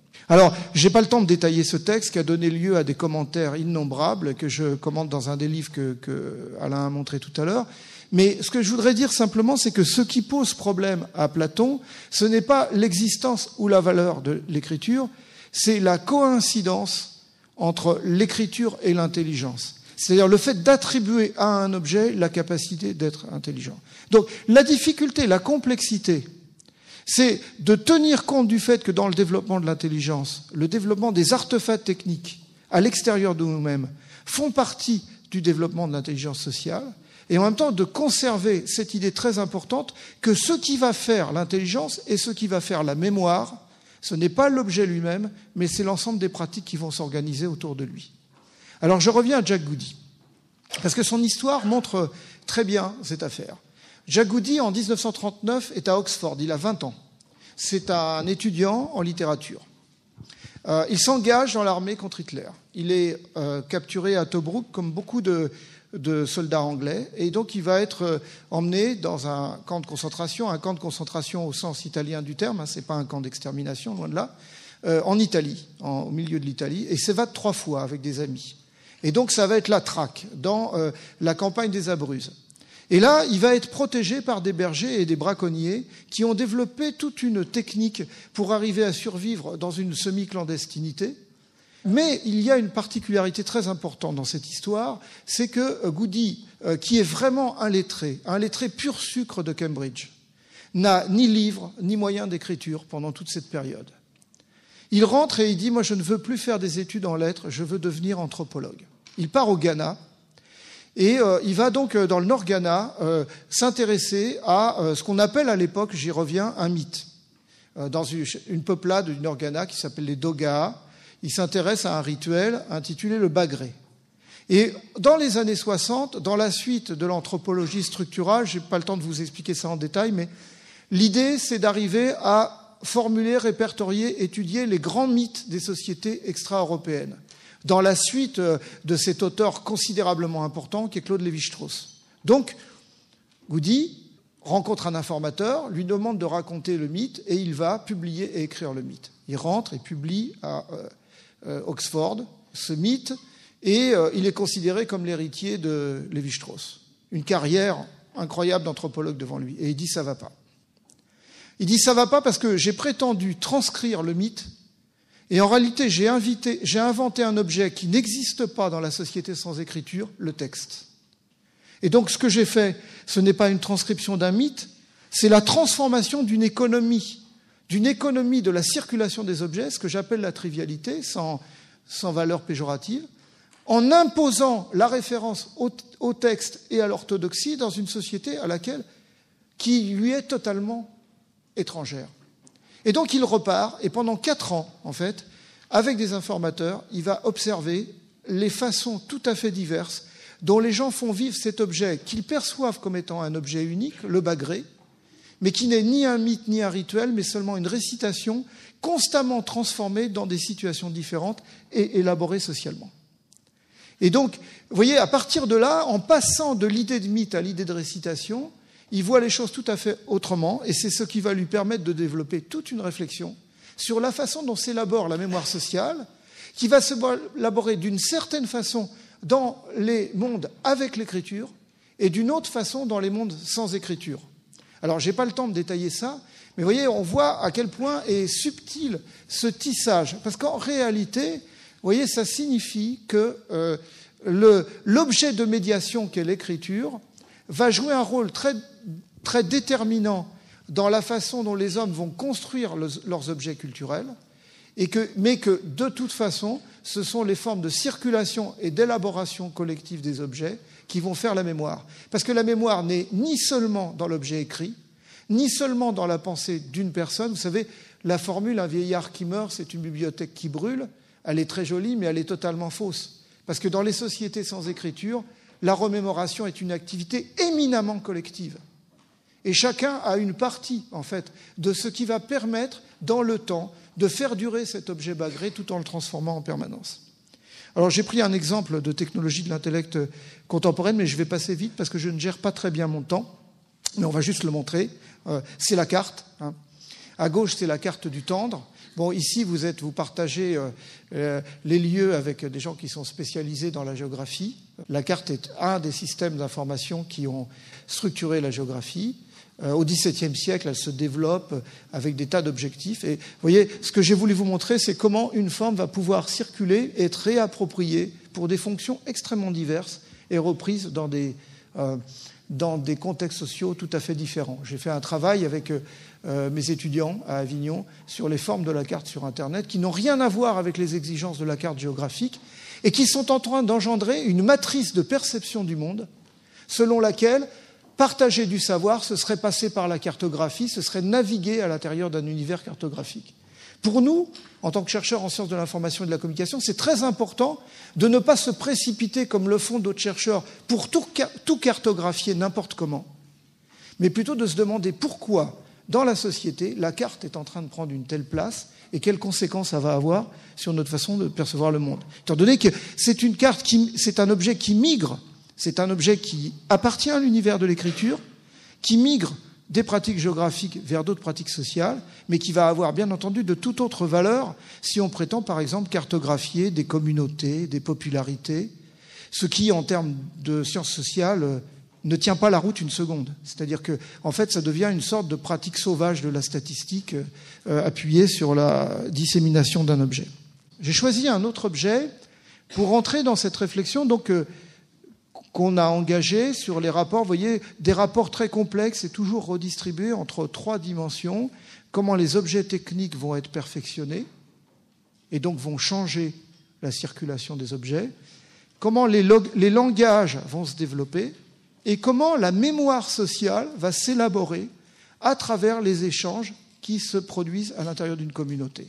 Alors, je n'ai pas le temps de détailler ce texte qui a donné lieu à des commentaires innombrables que je commente dans un des livres que, que Alain a montré tout à l'heure. Mais ce que je voudrais dire simplement, c'est que ce qui pose problème à Platon, ce n'est pas l'existence ou la valeur de l'écriture, c'est la coïncidence entre l'écriture et l'intelligence. C'est-à-dire le fait d'attribuer à un objet la capacité d'être intelligent. Donc, la difficulté, la complexité, c'est de tenir compte du fait que dans le développement de l'intelligence, le développement des artefacts techniques à l'extérieur de nous-mêmes font partie du développement de l'intelligence sociale, et en même temps de conserver cette idée très importante que ce qui va faire l'intelligence et ce qui va faire la mémoire, ce n'est pas l'objet lui-même, mais c'est l'ensemble des pratiques qui vont s'organiser autour de lui. Alors je reviens à Jack Goody, parce que son histoire montre très bien cette affaire. Jack Goody, en dix-neuf cent trente-neuf, est à Oxford, il a vingt ans. C'est un étudiant en littérature. Euh, il s'engage dans l'armée contre Hitler. Il est euh, capturé à Tobruk, comme beaucoup de, de soldats anglais, et donc il va être euh, emmené dans un camp de concentration, un camp de concentration au sens italien du terme, hein, ce n'est pas un camp d'extermination, loin de là, euh, en Italie, en, au milieu de l'Italie, et il s'évade trois fois avec des amis. Et donc ça va être la traque dans euh, la campagne des Abruzzes. Et là, il va être protégé par des bergers et des braconniers qui ont développé toute une technique pour arriver à survivre dans une semi-clandestinité. Mais il y a une particularité très importante dans cette histoire, c'est que Goody, qui est vraiment un lettré, un lettré pur sucre de Cambridge, n'a ni livre, ni moyen d'écriture pendant toute cette période. Il rentre et il dit « Moi, je ne veux plus faire des études en lettres, je veux devenir anthropologue ». Il part au Ghana. Et euh, il va donc, euh, dans le Nord Ghana, euh, s'intéresser à euh, ce qu'on appelle à l'époque, j'y reviens, un mythe. Euh, dans une, une peuplade du Nord Ghana qui s'appelle les Dogaa, il s'intéresse à un rituel intitulé le Bagré. Et dans les années soixante, dans la suite de l'anthropologie structurale, je n'ai pas le temps de vous expliquer ça en détail, mais l'idée, c'est d'arriver à formuler, répertorier, étudier les grands mythes des sociétés extra-européennes, dans la suite de cet auteur considérablement important qui est Claude Lévi-Strauss. Donc, Goody rencontre un informateur, lui demande de raconter le mythe et il va publier et écrire le mythe. Il rentre et publie à euh, euh, Oxford ce mythe et euh, il est considéré comme l'héritier de Lévi-Strauss. Une carrière incroyable d'anthropologue devant lui. Et il dit « ça va pas ». Il dit « ça va pas parce que j'ai prétendu transcrire le mythe et en réalité, j'ai, invité, j'ai inventé un objet qui n'existe pas dans la société sans écriture, le texte. Et donc, ce que j'ai fait, ce n'est pas une transcription d'un mythe, c'est la transformation d'une économie, d'une économie de la circulation des objets, ce que j'appelle la trivialité, sans, sans valeur péjorative, en imposant la référence au, au texte et à l'orthodoxie dans une société à laquelle, qui lui est totalement étrangère. Et donc il repart, et pendant quatre ans, en fait, avec des informateurs, il va observer les façons tout à fait diverses dont les gens font vivre cet objet qu'ils perçoivent comme étant un objet unique, le Bagré, mais qui n'est ni un mythe ni un rituel, mais seulement une récitation constamment transformée dans des situations différentes et élaborée socialement. Et donc, vous voyez, à partir de là, en passant de l'idée de mythe à l'idée de récitation, il voit les choses tout à fait autrement, et c'est ce qui va lui permettre de développer toute une réflexion sur la façon dont s'élabore la mémoire sociale, qui va s'élaborer d'une certaine façon dans les mondes avec l'écriture, et d'une autre façon dans les mondes sans écriture. Alors, je n'ai pas le temps de détailler ça, mais vous voyez, on voit à quel point est subtil ce tissage, parce qu'en réalité, vous voyez, ça signifie que euh, le, l'objet de médiation qu'est l'écriture va jouer un rôle très, très déterminant dans la façon dont les hommes vont construire le, leurs objets culturels, et que, mais que, de toute façon, ce sont les formes de circulation et d'élaboration collective des objets qui vont faire la mémoire. Parce que la mémoire n'est ni seulement dans l'objet écrit, ni seulement dans la pensée d'une personne. Vous savez, la formule « un vieillard qui meurt, c'est une bibliothèque qui brûle », elle est très jolie, mais elle est totalement fausse. Parce que dans les sociétés sans écriture, la remémoration est une activité éminemment collective. Et chacun a une partie, en fait, de ce qui va permettre, dans le temps, de faire durer cet objet bagré tout en le transformant en permanence. Alors, j'ai pris un exemple de technologie de l'intellect contemporaine, mais je vais passer vite parce que je ne gère pas très bien mon temps. Mais on va juste le montrer. Euh, c'est la carte. Hein. À gauche, c'est la carte du tendre. Bon, ici, vous, êtes, vous partagez euh, euh, les lieux avec des gens qui sont spécialisés dans la géographie. La carte est un des systèmes d'information qui ont structuré la géographie. Euh, au dix-septième siècle, elle se développe avec des tas d'objectifs. Et vous voyez, ce que j'ai voulu vous montrer, c'est comment une forme va pouvoir circuler et être réappropriée pour des fonctions extrêmement diverses et reprises dans des, euh, dans des contextes sociaux tout à fait différents. J'ai fait un travail avec euh, mes étudiants à Avignon sur les formes de la carte sur Internet qui n'ont rien à voir avec les exigences de la carte géographique et qui sont en train d'engendrer une matrice de perception du monde selon laquelle partager du savoir, ce serait passer par la cartographie, ce serait naviguer à l'intérieur d'un univers cartographique. Pour nous, en tant que chercheurs en sciences de l'information et de la communication, c'est très important de ne pas se précipiter comme le font d'autres chercheurs pour tout, tout cartographier n'importe comment, mais plutôt de se demander pourquoi, dans la société, la carte est en train de prendre une telle place et quelles conséquences ça va avoir sur notre façon de percevoir le monde. Étant donné que c'est une carte qui, c'est un objet qui migre, c'est un objet qui appartient à l'univers de l'écriture, qui migre des pratiques géographiques vers d'autres pratiques sociales, mais qui va avoir bien entendu de toute autre valeur si on prétend par exemple cartographier des communautés, des popularités, ce qui en termes de sciences sociales ne tient pas la route une seconde. C'est-à-dire que en fait ça devient une sorte de pratique sauvage de la statistique euh, appuyée sur la dissémination d'un objet. J'ai choisi un autre objet pour rentrer dans cette réflexion donc euh, qu'on a engagé sur les rapports, vous voyez, des rapports très complexes et toujours redistribués entre trois dimensions, comment les objets techniques vont être perfectionnés et donc vont changer la circulation des objets, comment les, log- les langages vont se développer et comment la mémoire sociale va s'élaborer à travers les échanges qui se produisent à l'intérieur d'une communauté.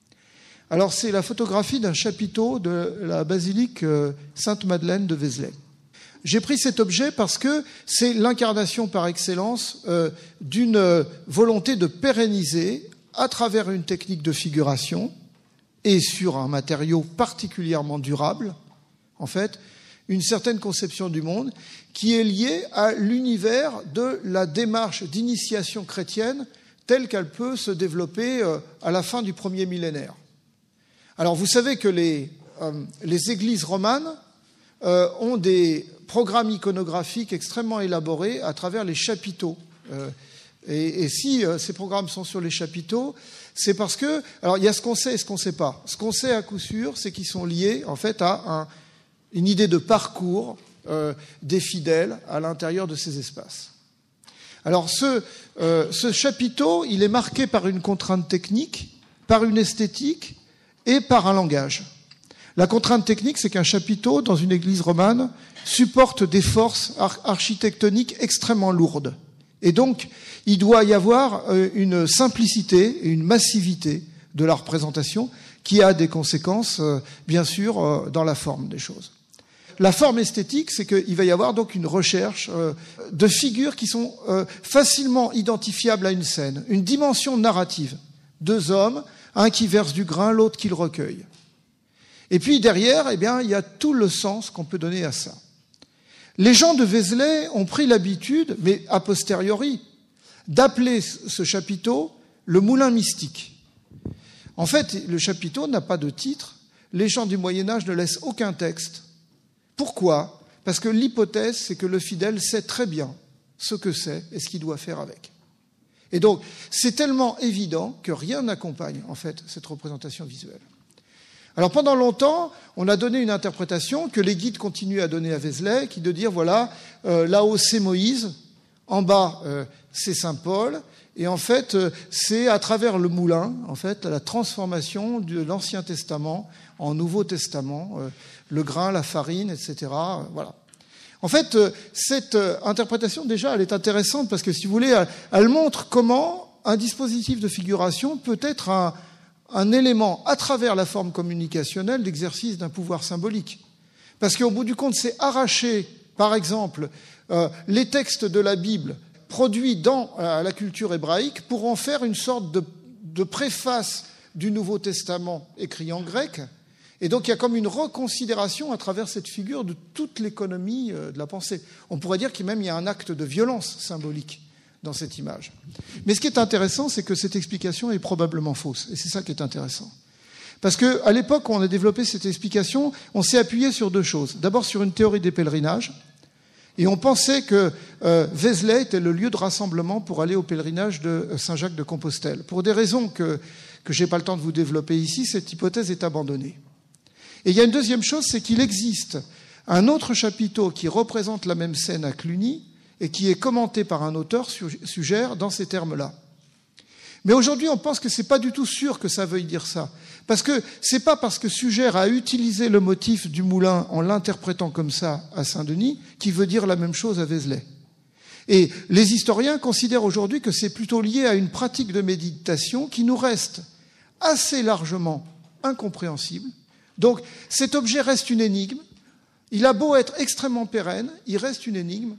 Alors c'est la photographie d'un chapiteau de la basilique Sainte-Madeleine de Vézelay. J'ai pris cet objet parce que c'est l'incarnation par excellence euh, d'une euh, volonté de pérenniser à travers une technique de figuration et sur un matériau particulièrement durable, en fait, une certaine conception du monde qui est liée à l'univers de la démarche d'initiation chrétienne telle qu'elle peut se développer euh, à la fin du premier millénaire. Alors vous savez que les, euh, les églises romanes euh, ont des programmes iconographiques extrêmement élaborés à travers les chapiteaux. Euh, et, et si euh, ces programmes sont sur les chapiteaux, c'est parce que... Alors, il y a ce qu'on sait et ce qu'on ne sait pas. Ce qu'on sait à coup sûr, c'est qu'ils sont liés, en fait, à un, une idée de parcours euh, des fidèles à l'intérieur de ces espaces. Alors, ce, euh, ce chapiteau, il est marqué par une contrainte technique, par une esthétique et par un langage. La contrainte technique, c'est qu'un chapiteau, dans une église romane, supporte des forces architectoniques extrêmement lourdes. Et donc, il doit y avoir une simplicité et une massivité de la représentation qui a des conséquences, bien sûr, dans la forme des choses. La forme esthétique, c'est qu'il va y avoir donc une recherche de figures qui sont facilement identifiables à une scène, une dimension narrative. Deux hommes, un qui verse du grain, l'autre qui le recueille. Et puis derrière, eh bien, il y a tout le sens qu'on peut donner à ça. Les gens de Vézelay ont pris l'habitude, mais a posteriori, d'appeler ce chapiteau le moulin mystique. En fait, le chapiteau n'a pas de titre. Les gens du Moyen-Âge ne laissent aucun texte. Pourquoi ? Parce que l'hypothèse, c'est que le fidèle sait très bien ce que c'est et ce qu'il doit faire avec. Et donc, c'est tellement évident que rien n'accompagne, en fait, cette représentation visuelle. Alors pendant longtemps, on a donné une interprétation que les guides continuent à donner à Vézelay, qui est de dire, voilà, euh, là-haut c'est Moïse, en bas euh, c'est Saint Paul, et en fait euh, c'est à travers le moulin, en fait, la transformation de l'Ancien Testament en Nouveau Testament, euh, le grain, la farine, et cetera. Euh, voilà. En fait, euh, cette euh, interprétation déjà, elle est intéressante parce que si vous voulez, elle, elle montre comment un dispositif de figuration peut être un un élément, à travers la forme communicationnelle, d'exercice d'un pouvoir symbolique. Parce qu'au bout du compte, c'est arracher, par exemple, euh, les textes de la Bible produits dans euh, la culture hébraïque pour en faire une sorte de, de préface du Nouveau Testament écrit en grec. Et donc, il y a comme une reconsidération à travers cette figure de toute l'économie euh, de la pensée. On pourrait dire qu'il même il y a un acte de violence symbolique dans cette image. Mais ce qui est intéressant, c'est que cette explication est probablement fausse. Et c'est ça qui est intéressant. Parce qu'à l'époque où on a développé cette explication, on s'est appuyé sur deux choses. D'abord sur une théorie des pèlerinages. Et on pensait que euh, Vézelay était le lieu de rassemblement pour aller au pèlerinage de Saint-Jacques de Compostelle. Pour des raisons que, que je n'ai pas le temps de vous développer ici, cette hypothèse est abandonnée. Et il y a une deuxième chose, c'est qu'il existe un autre chapiteau qui représente la même scène à Cluny et qui est commenté par un auteur, Suger, dans ces termes-là. Mais aujourd'hui, on pense que ce n'est pas du tout sûr que ça veuille dire ça. Parce que ce n'est pas parce que Suger a utilisé le motif du moulin en l'interprétant comme ça à Saint-Denis qu'il veut dire la même chose à Vézelay. Et les historiens considèrent aujourd'hui que c'est plutôt lié à une pratique de méditation qui nous reste assez largement incompréhensible. Donc cet objet reste une énigme. Il a beau être extrêmement pérenne, il reste une énigme.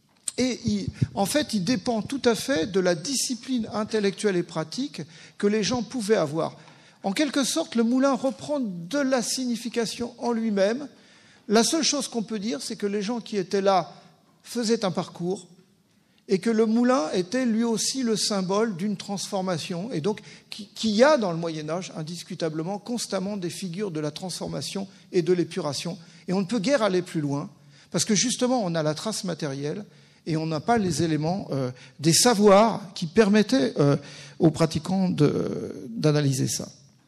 Et il, en fait, il dépend tout à fait de la discipline intellectuelle et pratique que les gens pouvaient avoir. En quelque sorte, le moulin reprend de la signification en lui-même. La seule chose qu'on peut dire, c'est que les gens qui étaient là faisaient un parcours et que le moulin était lui aussi le symbole d'une transformation. Et donc, qu'il y a dans le Moyen-Âge, indiscutablement, constamment des figures de la transformation et de l'épuration. Et on ne peut guère aller plus loin, parce que justement, on a la trace matérielle et on n'a pas les éléments euh, des savoirs qui permettaient euh, aux pratiquants de, d'analyser ça.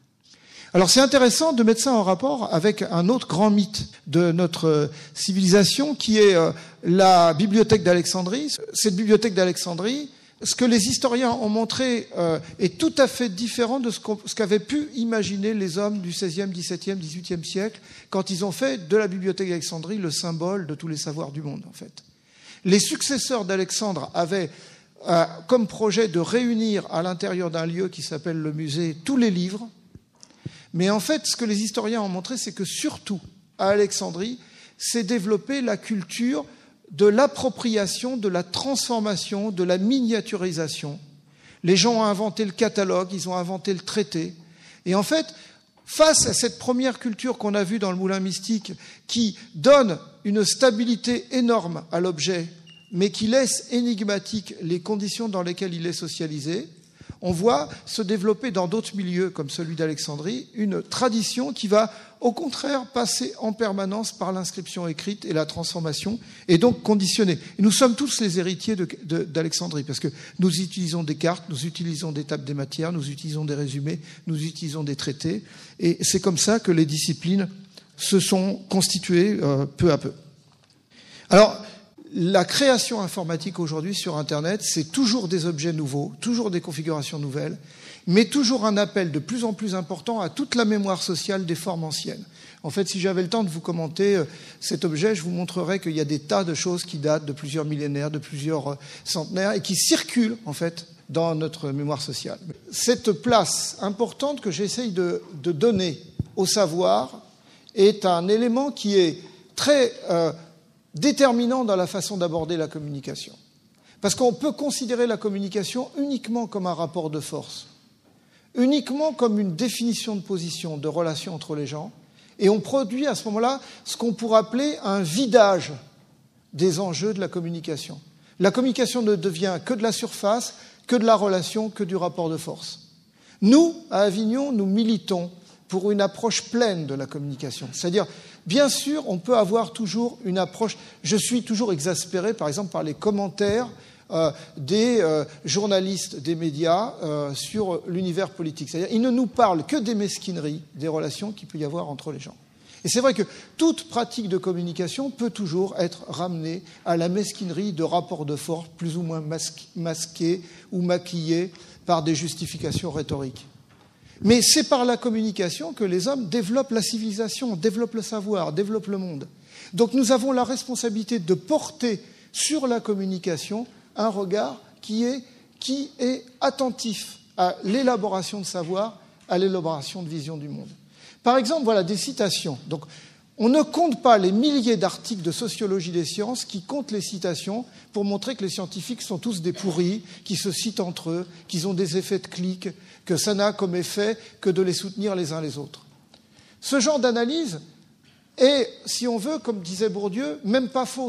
Alors c'est intéressant de mettre ça en rapport avec un autre grand mythe de notre civilisation qui est euh, la bibliothèque d'Alexandrie. Cette bibliothèque d'Alexandrie, ce que les historiens ont montré euh, est tout à fait différent de ce, ce qu'avaient pu imaginer les hommes du seizième, dix-septième, dix-huitième siècle quand ils ont fait de la bibliothèque d'Alexandrie le symbole de tous les savoirs du monde, en fait. Les successeurs d'Alexandre avaient euh, comme projet de réunir à l'intérieur d'un lieu qui s'appelle le musée tous les livres. Mais en fait, ce que les historiens ont montré, c'est que surtout à Alexandrie, s'est développée la culture de l'appropriation, de la transformation, de la miniaturisation. Les gens ont inventé le catalogue, ils ont inventé le traité. Et en fait, face à cette première culture qu'on a vue dans le moulin mystique, qui donne une stabilité énorme à l'objet, mais qui laisse énigmatique les conditions dans lesquelles il est socialisé, on voit se développer dans d'autres milieux, comme celui d'Alexandrie, une tradition qui va, au contraire, passer en permanence par l'inscription écrite et la transformation, et donc conditionnée. Et nous sommes tous les héritiers de, de, d'Alexandrie, parce que nous utilisons des cartes, nous utilisons des tables des matières, nous utilisons des résumés, nous utilisons des traités, et c'est comme ça que les disciplines se sont constituées euh, peu à peu. Alors, la création informatique aujourd'hui sur Internet, c'est toujours des objets nouveaux, toujours des configurations nouvelles, mais toujours un appel de plus en plus important à toute la mémoire sociale des formes anciennes. En fait, si j'avais le temps de vous commenter cet objet, je vous montrerais qu'il y a des tas de choses qui datent de plusieurs millénaires, de plusieurs centenaires, et qui circulent, en fait, dans notre mémoire sociale. Cette place importante que j'essaye de, de donner au savoir est un élément qui est très euh, déterminant dans la façon d'aborder la communication. Parce qu'on peut considérer la communication uniquement comme un rapport de force, uniquement comme une définition de position, de relation entre les gens, et on produit à ce moment-là ce qu'on pourrait appeler un vidage des enjeux de la communication. La communication ne devient que de la surface, que de la relation, que du rapport de force. Nous, à Avignon, nous militons pour une approche pleine de la communication. C'est-à-dire, bien sûr, on peut avoir toujours une approche... Je suis toujours exaspéré, par exemple, par les commentaires euh, des euh, journalistes des médias euh, sur l'univers politique. C'est-à-dire, ils ne nous parlent que des mesquineries, des relations qu'il peut y avoir entre les gens. Et c'est vrai que toute pratique de communication peut toujours être ramenée à la mesquinerie de rapports de force plus ou moins masqués, masqués ou maquillés par des justifications rhétoriques. Mais c'est par la communication que les hommes développent la civilisation, développent le savoir, développent le monde. Donc nous avons la responsabilité de porter sur la communication un regard qui est, qui est attentif à l'élaboration de savoir, à l'élaboration de vision du monde. Par exemple, voilà des citations. Donc, on ne compte pas les milliers d'articles de sociologie des sciences qui comptent les citations pour montrer que les scientifiques sont tous des pourris, qui se citent entre eux, qu'ils ont des effets de clic, que ça n'a comme effet que de les soutenir les uns les autres. Ce genre d'analyse est, si on veut, comme disait Bourdieu, même pas fausse.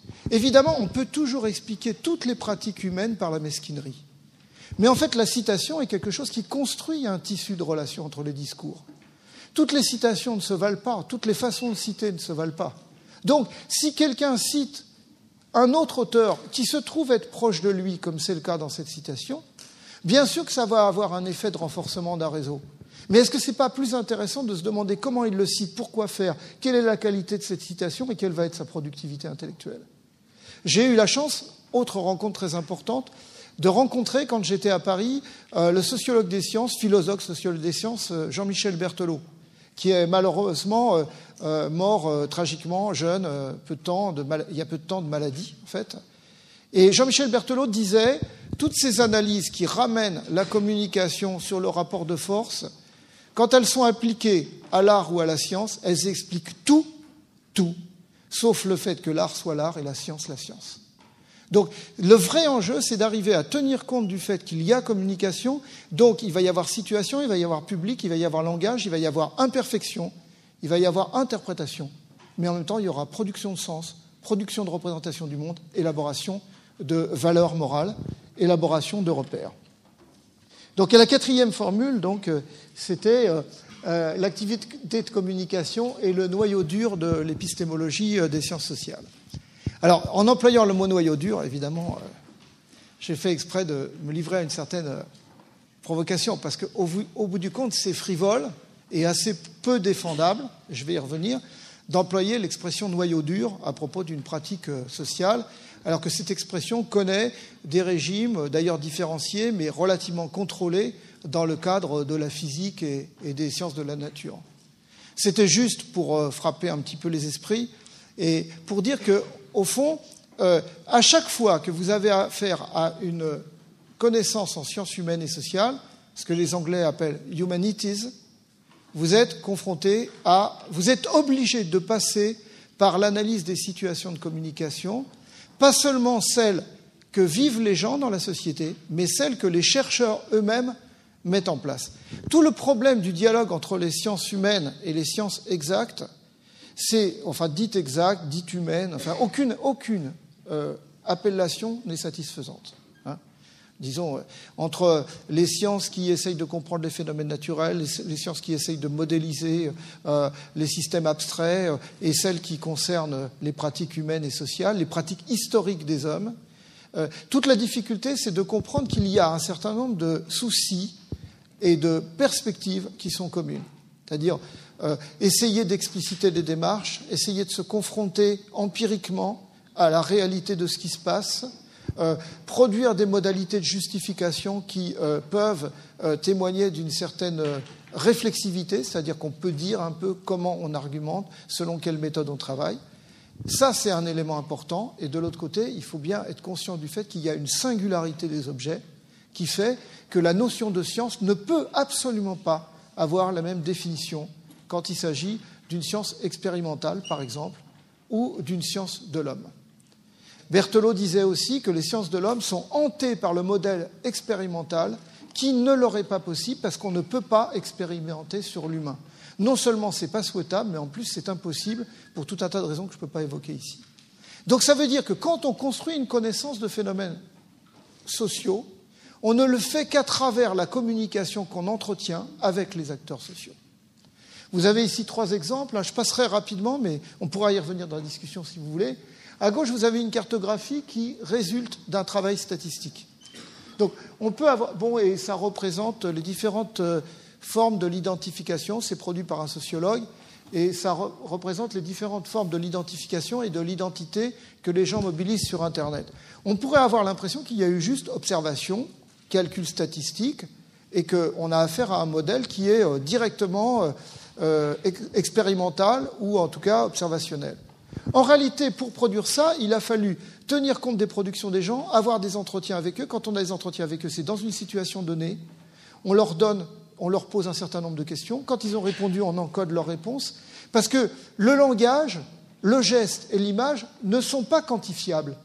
Évidemment, on peut toujours expliquer toutes les pratiques humaines par la mesquinerie. Mais en fait, la citation est quelque chose qui construit un tissu de relations entre les discours. Toutes les citations ne se valent pas, toutes les façons de citer ne se valent pas. Donc, si quelqu'un cite un autre auteur qui se trouve être proche de lui, comme c'est le cas dans cette citation, bien sûr que ça va avoir un effet de renforcement d'un réseau. Mais est-ce que ce n'est pas plus intéressant de se demander comment il le cite, pourquoi faire, quelle est la qualité de cette citation et quelle va être sa productivité intellectuelle ? J'ai eu la chance, autre rencontre très importante, de rencontrer, quand j'étais à Paris, euh, le sociologue des sciences, philosophe sociologue des sciences, euh, Jean-Michel Berthelot, qui est malheureusement euh, euh, mort euh, tragiquement, jeune, euh, peu de temps de mal... il y a peu de temps de maladie, en fait. Et Jean-Michel Berthelot disait « Toutes ces analyses qui ramènent la communication sur le rapport de force, quand elles sont appliquées à l'art ou à la science, elles expliquent tout, tout, sauf le fait que l'art soit l'art et la science la science. » Donc, le vrai enjeu, c'est d'arriver à tenir compte du fait qu'il y a communication, donc il va y avoir situation, il va y avoir public, il va y avoir langage, il va y avoir imperfection, il va y avoir interprétation, mais en même temps, il y aura production de sens, production de représentation du monde, élaboration de valeurs morales, élaboration de repères. Donc, et la quatrième formule, donc, c'était euh, euh, l'activité de communication et le noyau dur de l'épistémologie euh, des sciences sociales. Alors, en employant le mot noyau dur, évidemment, euh, j'ai fait exprès de me livrer à une certaine euh, provocation, parce qu'au au bout du compte, c'est frivole et assez peu défendable, je vais y revenir, d'employer l'expression noyau dur à propos d'une pratique euh, sociale, alors que cette expression connaît des régimes, d'ailleurs différenciés, mais relativement contrôlés dans le cadre de la physique et, et des sciences de la nature. C'était juste pour euh, frapper un petit peu les esprits et pour dire que au fond, euh, à chaque fois que vous avez affaire à une connaissance en sciences humaines et sociales, ce que les Anglais appellent humanities, vous êtes confronté à, vous êtes obligé de passer par l'analyse des situations de communication, pas seulement celles que vivent les gens dans la société, mais celles que les chercheurs eux-mêmes mettent en place. Tout le problème du dialogue entre les sciences humaines et les sciences exactes, c'est, enfin, dites exactes, dites humaines, enfin, aucune, aucune euh, appellation n'est satisfaisante. Hein. Disons, euh, entre les sciences qui essayent de comprendre les phénomènes naturels, les, les sciences qui essayent de modéliser euh, les systèmes abstraits euh, et celles qui concernent les pratiques humaines et sociales, les pratiques historiques des hommes, euh, toute la difficulté, c'est de comprendre qu'il y a un certain nombre de soucis et de perspectives qui sont communes. C'est-à-dire euh, essayer d'expliciter des démarches, essayer de se confronter empiriquement à la réalité de ce qui se passe, euh, produire des modalités de justification qui euh, peuvent euh, témoigner d'une certaine euh, réflexivité, c'est-à-dire qu'on peut dire un peu comment on argumente, selon quelle méthode on travaille. Ça, c'est un élément important. Et de l'autre côté, il faut bien être conscient du fait qu'il y a une singularité des objets qui fait que la notion de science ne peut absolument pas avoir la même définition quand il s'agit d'une science expérimentale, par exemple, ou d'une science de l'homme. Berthelot disait aussi que les sciences de l'homme sont hantées par le modèle expérimental qui ne leur est pas possible parce qu'on ne peut pas expérimenter sur l'humain. Non seulement ce n'est pas souhaitable, mais en plus c'est impossible pour tout un tas de raisons que je ne peux pas évoquer ici. Donc ça veut dire que quand on construit une connaissance de phénomènes sociaux, on ne le fait qu'à travers la communication qu'on entretient avec les acteurs sociaux. Vous avez ici trois exemples. Je passerai rapidement, mais on pourra y revenir dans la discussion si vous voulez. À gauche, vous avez une cartographie qui résulte d'un travail statistique. Donc, on peut avoir... Bon, et ça représente les différentes formes de l'identification. C'est produit par un sociologue. Et ça re- représente les différentes formes de l'identification et de l'identité que les gens mobilisent sur Internet. On pourrait avoir l'impression qu'il y a eu juste observation, calcul statistique, et qu'on a affaire à un modèle qui est euh, directement euh, euh, expérimental ou en tout cas observationnel. En réalité, pour produire ça, il a fallu tenir compte des productions des gens, avoir des entretiens avec eux. Quand on a des entretiens avec eux, c'est dans une situation donnée. On leur donne, on leur pose un certain nombre de questions. Quand ils ont répondu, on encode leurs réponses. Parce que le langage, le geste et l'image ne sont pas quantifiables.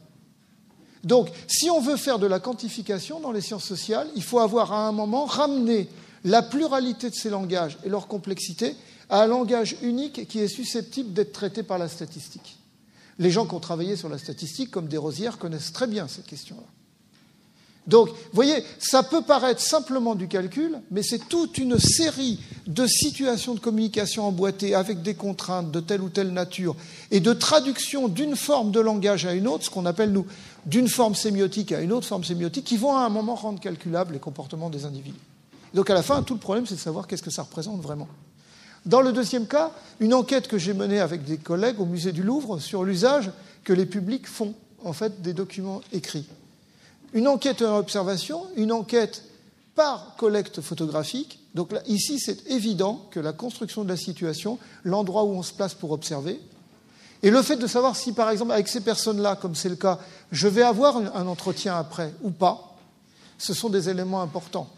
Donc, si on veut faire de la quantification dans les sciences sociales, il faut avoir à un moment ramené la pluralité de ces langages et leur complexité à un langage unique qui est susceptible d'être traité par la statistique. Les gens qui ont travaillé sur la statistique, comme Desrosières, connaissent très bien cette question-là. Donc, vous voyez, ça peut paraître simplement du calcul, mais c'est toute une série de situations de communication emboîtées avec des contraintes de telle ou telle nature et de traduction d'une forme de langage à une autre, ce qu'on appelle, nous, d'une forme sémiotique à une autre forme sémiotique, qui vont à un moment rendre calculables les comportements des individus. Donc, à la fin, tout le problème, c'est de savoir qu'est-ce que ça représente vraiment. Dans le deuxième cas, une enquête que j'ai menée avec des collègues au musée du Louvre sur l'usage que les publics font, en fait, des documents écrits. Une enquête en observation, une enquête par collecte photographique. Donc là, ici, c'est évident que la construction de la situation, l'endroit où on se place pour observer, et le fait de savoir si, par exemple, avec ces personnes-là, comme c'est le cas, je vais avoir un entretien après ou pas, ce sont des éléments importants.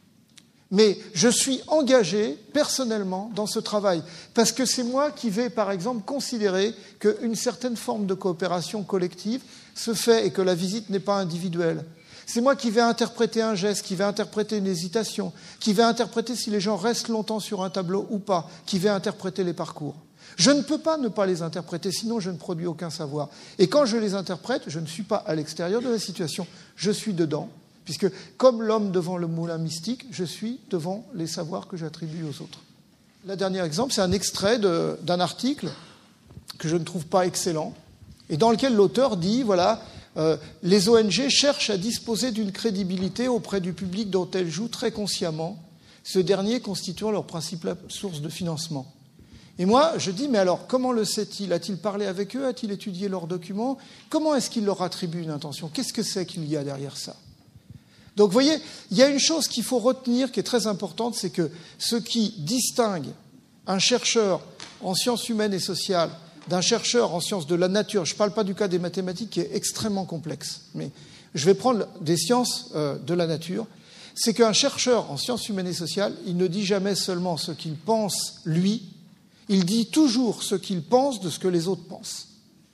Mais je suis engagé personnellement dans ce travail, parce que c'est moi qui vais, par exemple, considérer qu'une certaine forme de coopération collective se fait et que la visite n'est pas individuelle. C'est moi qui vais interpréter un geste, qui vais interpréter une hésitation, qui vais interpréter si les gens restent longtemps sur un tableau ou pas, qui vais interpréter les parcours. Je ne peux pas ne pas les interpréter, sinon je ne produis aucun savoir. Et quand je les interprète, je ne suis pas à l'extérieur de la situation, je suis dedans. Puisque, comme l'homme devant le moulin mystique, je suis devant les savoirs que j'attribue aux autres. Le dernier exemple, c'est un extrait de, d'un article que je ne trouve pas excellent, et dans lequel l'auteur dit, voilà, euh, les O N G cherchent à disposer d'une crédibilité auprès du public dont elles jouent très consciemment, ce dernier constituant leur principale source de financement. Et moi, je dis, mais alors, comment le sait-il ? A-t-il parlé avec eux ? A-t-il étudié leurs documents ? Comment est-ce qu'il leur attribue une intention ? Qu'est-ce que c'est qu'il y a derrière ça ? Donc, vous voyez, il y a une chose qu'il faut retenir qui est très importante, c'est que ce qui distingue un chercheur en sciences humaines et sociales d'un chercheur en sciences de la nature, je ne parle pas du cas des mathématiques qui est extrêmement complexe, mais je vais prendre des sciences euh, de la nature, c'est qu'un chercheur en sciences humaines et sociales, il ne dit jamais seulement ce qu'il pense, lui, il dit toujours ce qu'il pense de ce que les autres pensent.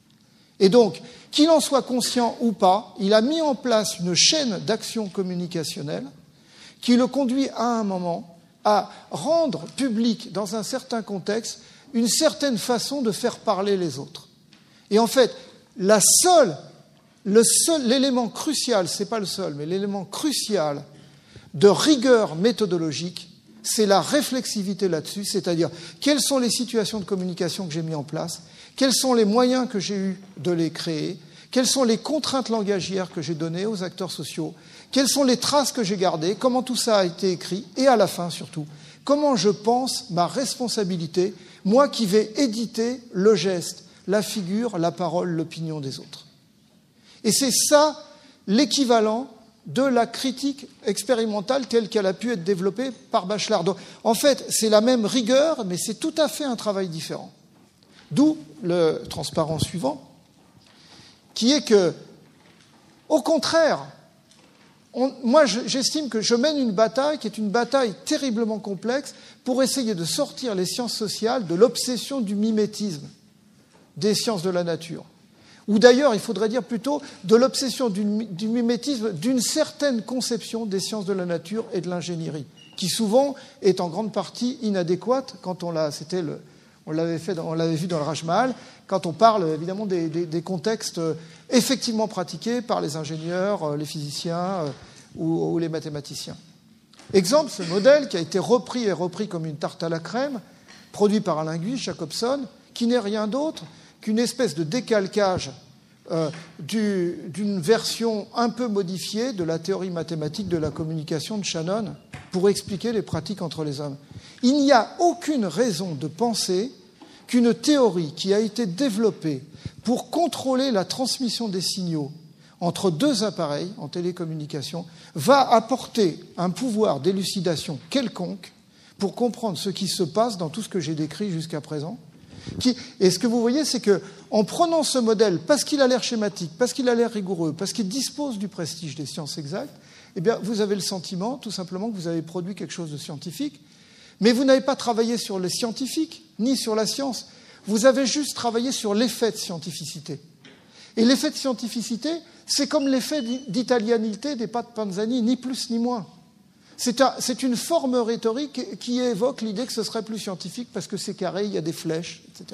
Et donc, qu'il en soit conscient ou pas, il a mis en place une chaîne d'action communicationnelle qui le conduit à un moment à rendre public, dans un certain contexte, une certaine façon de faire parler les autres. Et en fait, la seule, le seul, l'élément crucial, c'est pas le seul, mais l'élément crucial de rigueur méthodologique, c'est la réflexivité là-dessus, c'est-à-dire quelles sont les situations de communication que j'ai mis en place, quels sont les moyens que j'ai eus de les créer, quelles sont les contraintes langagières que j'ai données aux acteurs sociaux, quelles sont les traces que j'ai gardées, comment tout ça a été écrit, et à la fin surtout, comment je pense ma responsabilité, moi qui vais éditer le geste, la figure, la parole, l'opinion des autres. Et c'est ça l'équivalent de la critique expérimentale telle qu'elle a pu être développée par Bachelard. Donc, en fait, c'est la même rigueur, mais c'est tout à fait un travail différent. D'où le transparent suivant, qui est que, au contraire, on, moi j'estime que je mène une bataille qui est une bataille terriblement complexe pour essayer de sortir les sciences sociales de l'obsession du mimétisme des sciences de la nature. Ou d'ailleurs, il faudrait dire plutôt de l'obsession du, du mimétisme d'une certaine conception des sciences de la nature et de l'ingénierie, qui souvent est en grande partie inadéquate quand on l'a, c'était le, on l'avait fait, on l'avait vu dans le Raj Mahal, quand on parle évidemment des, des, des contextes effectivement pratiqués par les ingénieurs, les physiciens ou, ou les mathématiciens. Exemple, ce modèle qui a été repris et repris comme une tarte à la crème, produit par un linguiste, Jacobson, qui n'est rien d'autre qu'une espèce de décalcage euh, du, d'une version un peu modifiée de la théorie mathématique de la communication de Shannon pour expliquer les pratiques entre les hommes. Il n'y a aucune raison de penser qu'une théorie qui a été développée pour contrôler la transmission des signaux entre deux appareils en télécommunication va apporter un pouvoir d'élucidation quelconque pour comprendre ce qui se passe dans tout ce que j'ai décrit jusqu'à présent. Qui, et ce que vous voyez, c'est qu'en prenant ce modèle, parce qu'il a l'air schématique, parce qu'il a l'air rigoureux, parce qu'il dispose du prestige des sciences exactes, eh bien, vous avez le sentiment, tout simplement, que vous avez produit quelque chose de scientifique, mais vous n'avez pas travaillé sur les scientifiques, ni sur la science. Vous avez juste travaillé sur l'effet de scientificité. Et l'effet de scientificité, c'est comme l'effet d'italianité des pas de Panzani, ni plus ni moins. C'est, un, c'est une forme rhétorique qui évoque l'idée que ce serait plus scientifique parce que c'est carré, il y a des flèches, et cetera.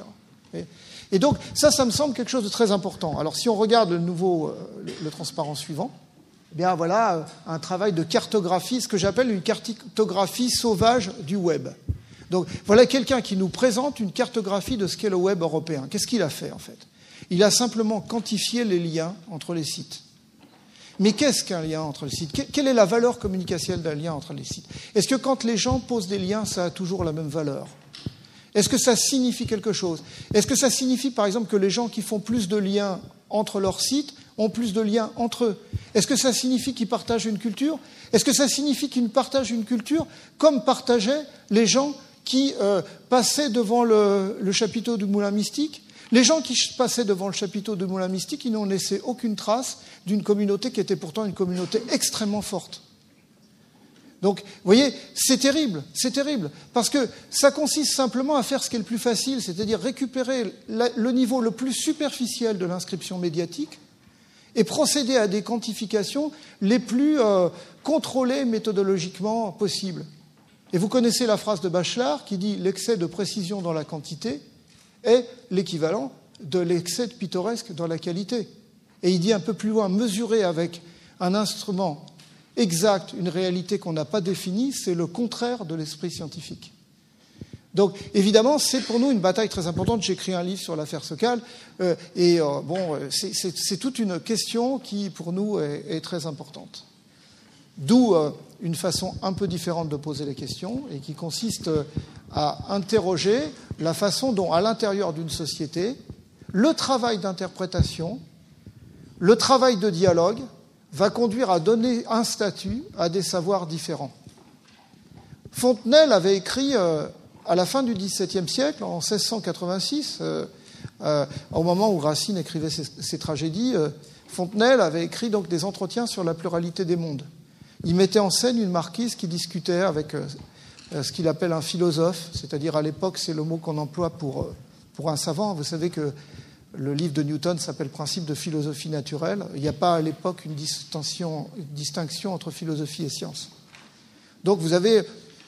Et donc, ça, ça me semble quelque chose de très important. Alors, si on regarde le nouveau, le, le transparent suivant, eh bien voilà un travail de cartographie, ce que j'appelle une cartographie sauvage du web. Donc, voilà quelqu'un qui nous présente une cartographie de ce qu'est le web européen. Qu'est-ce qu'il a fait, en fait ? Il a simplement quantifié les liens entre les sites. Mais qu'est-ce qu'un lien entre les sites ? Quelle est la valeur communicationnelle d'un lien entre les sites ? Est-ce que quand les gens posent des liens, ça a toujours la même valeur ? Est-ce que ça signifie quelque chose ? Est-ce que ça signifie, par exemple, que les gens qui font plus de liens entre leurs sites ont plus de liens entre eux ? Est-ce que ça signifie qu'ils partagent une culture ? Est-ce que ça signifie qu'ils partagent une culture comme partageaient les gens qui euh, passaient devant le, le chapiteau du Moulin Mystique ? Les gens qui passaient devant le chapiteau du Moulin Mystique, ils n'ont laissé aucune trace d'une communauté qui était pourtant une communauté extrêmement forte. Donc, vous voyez, c'est terrible, c'est terrible, parce que ça consiste simplement à faire ce qui est le plus facile, c'est-à-dire récupérer la, le niveau le plus superficiel de l'inscription médiatique et procéder à des quantifications les plus euh, contrôlées méthodologiquement possibles. Et vous connaissez la phrase de Bachelard qui dit « l'excès de précision dans la quantité est l'équivalent de l'excès de pittoresque dans la qualité ». Et il dit un peu plus loin « mesurer avec un instrument exact une réalité qu'on n'a pas définie, c'est le contraire de l'esprit scientifique ». Donc, évidemment, c'est pour nous une bataille très importante. J'ai écrit un livre sur l'affaire Sokal, euh, et euh, bon, c'est, c'est, c'est toute une question qui, pour nous, est, est très importante. D'où euh, une façon un peu différente de poser les questions, et qui consiste à interroger la façon dont, à l'intérieur d'une société, le travail d'interprétation, le travail de dialogue, va conduire à donner un statut à des savoirs différents. Fontenelle avait écrit euh, à la fin du dix-septième siècle, en seize cent quatre-vingt-six, euh, euh, au moment où Racine écrivait ses, ses tragédies, euh, Fontenelle avait écrit donc des entretiens sur la pluralité des mondes. Il mettait en scène une marquise qui discutait avec euh, ce qu'il appelle un philosophe, c'est-à-dire à l'époque, c'est le mot qu'on emploie pour, euh, pour un savant. Vous savez que le livre de Newton s'appelle « Principe de philosophie naturelle ». Il n'y a pas à l'époque une distinction, une distinction entre philosophie et science. Donc vous avez,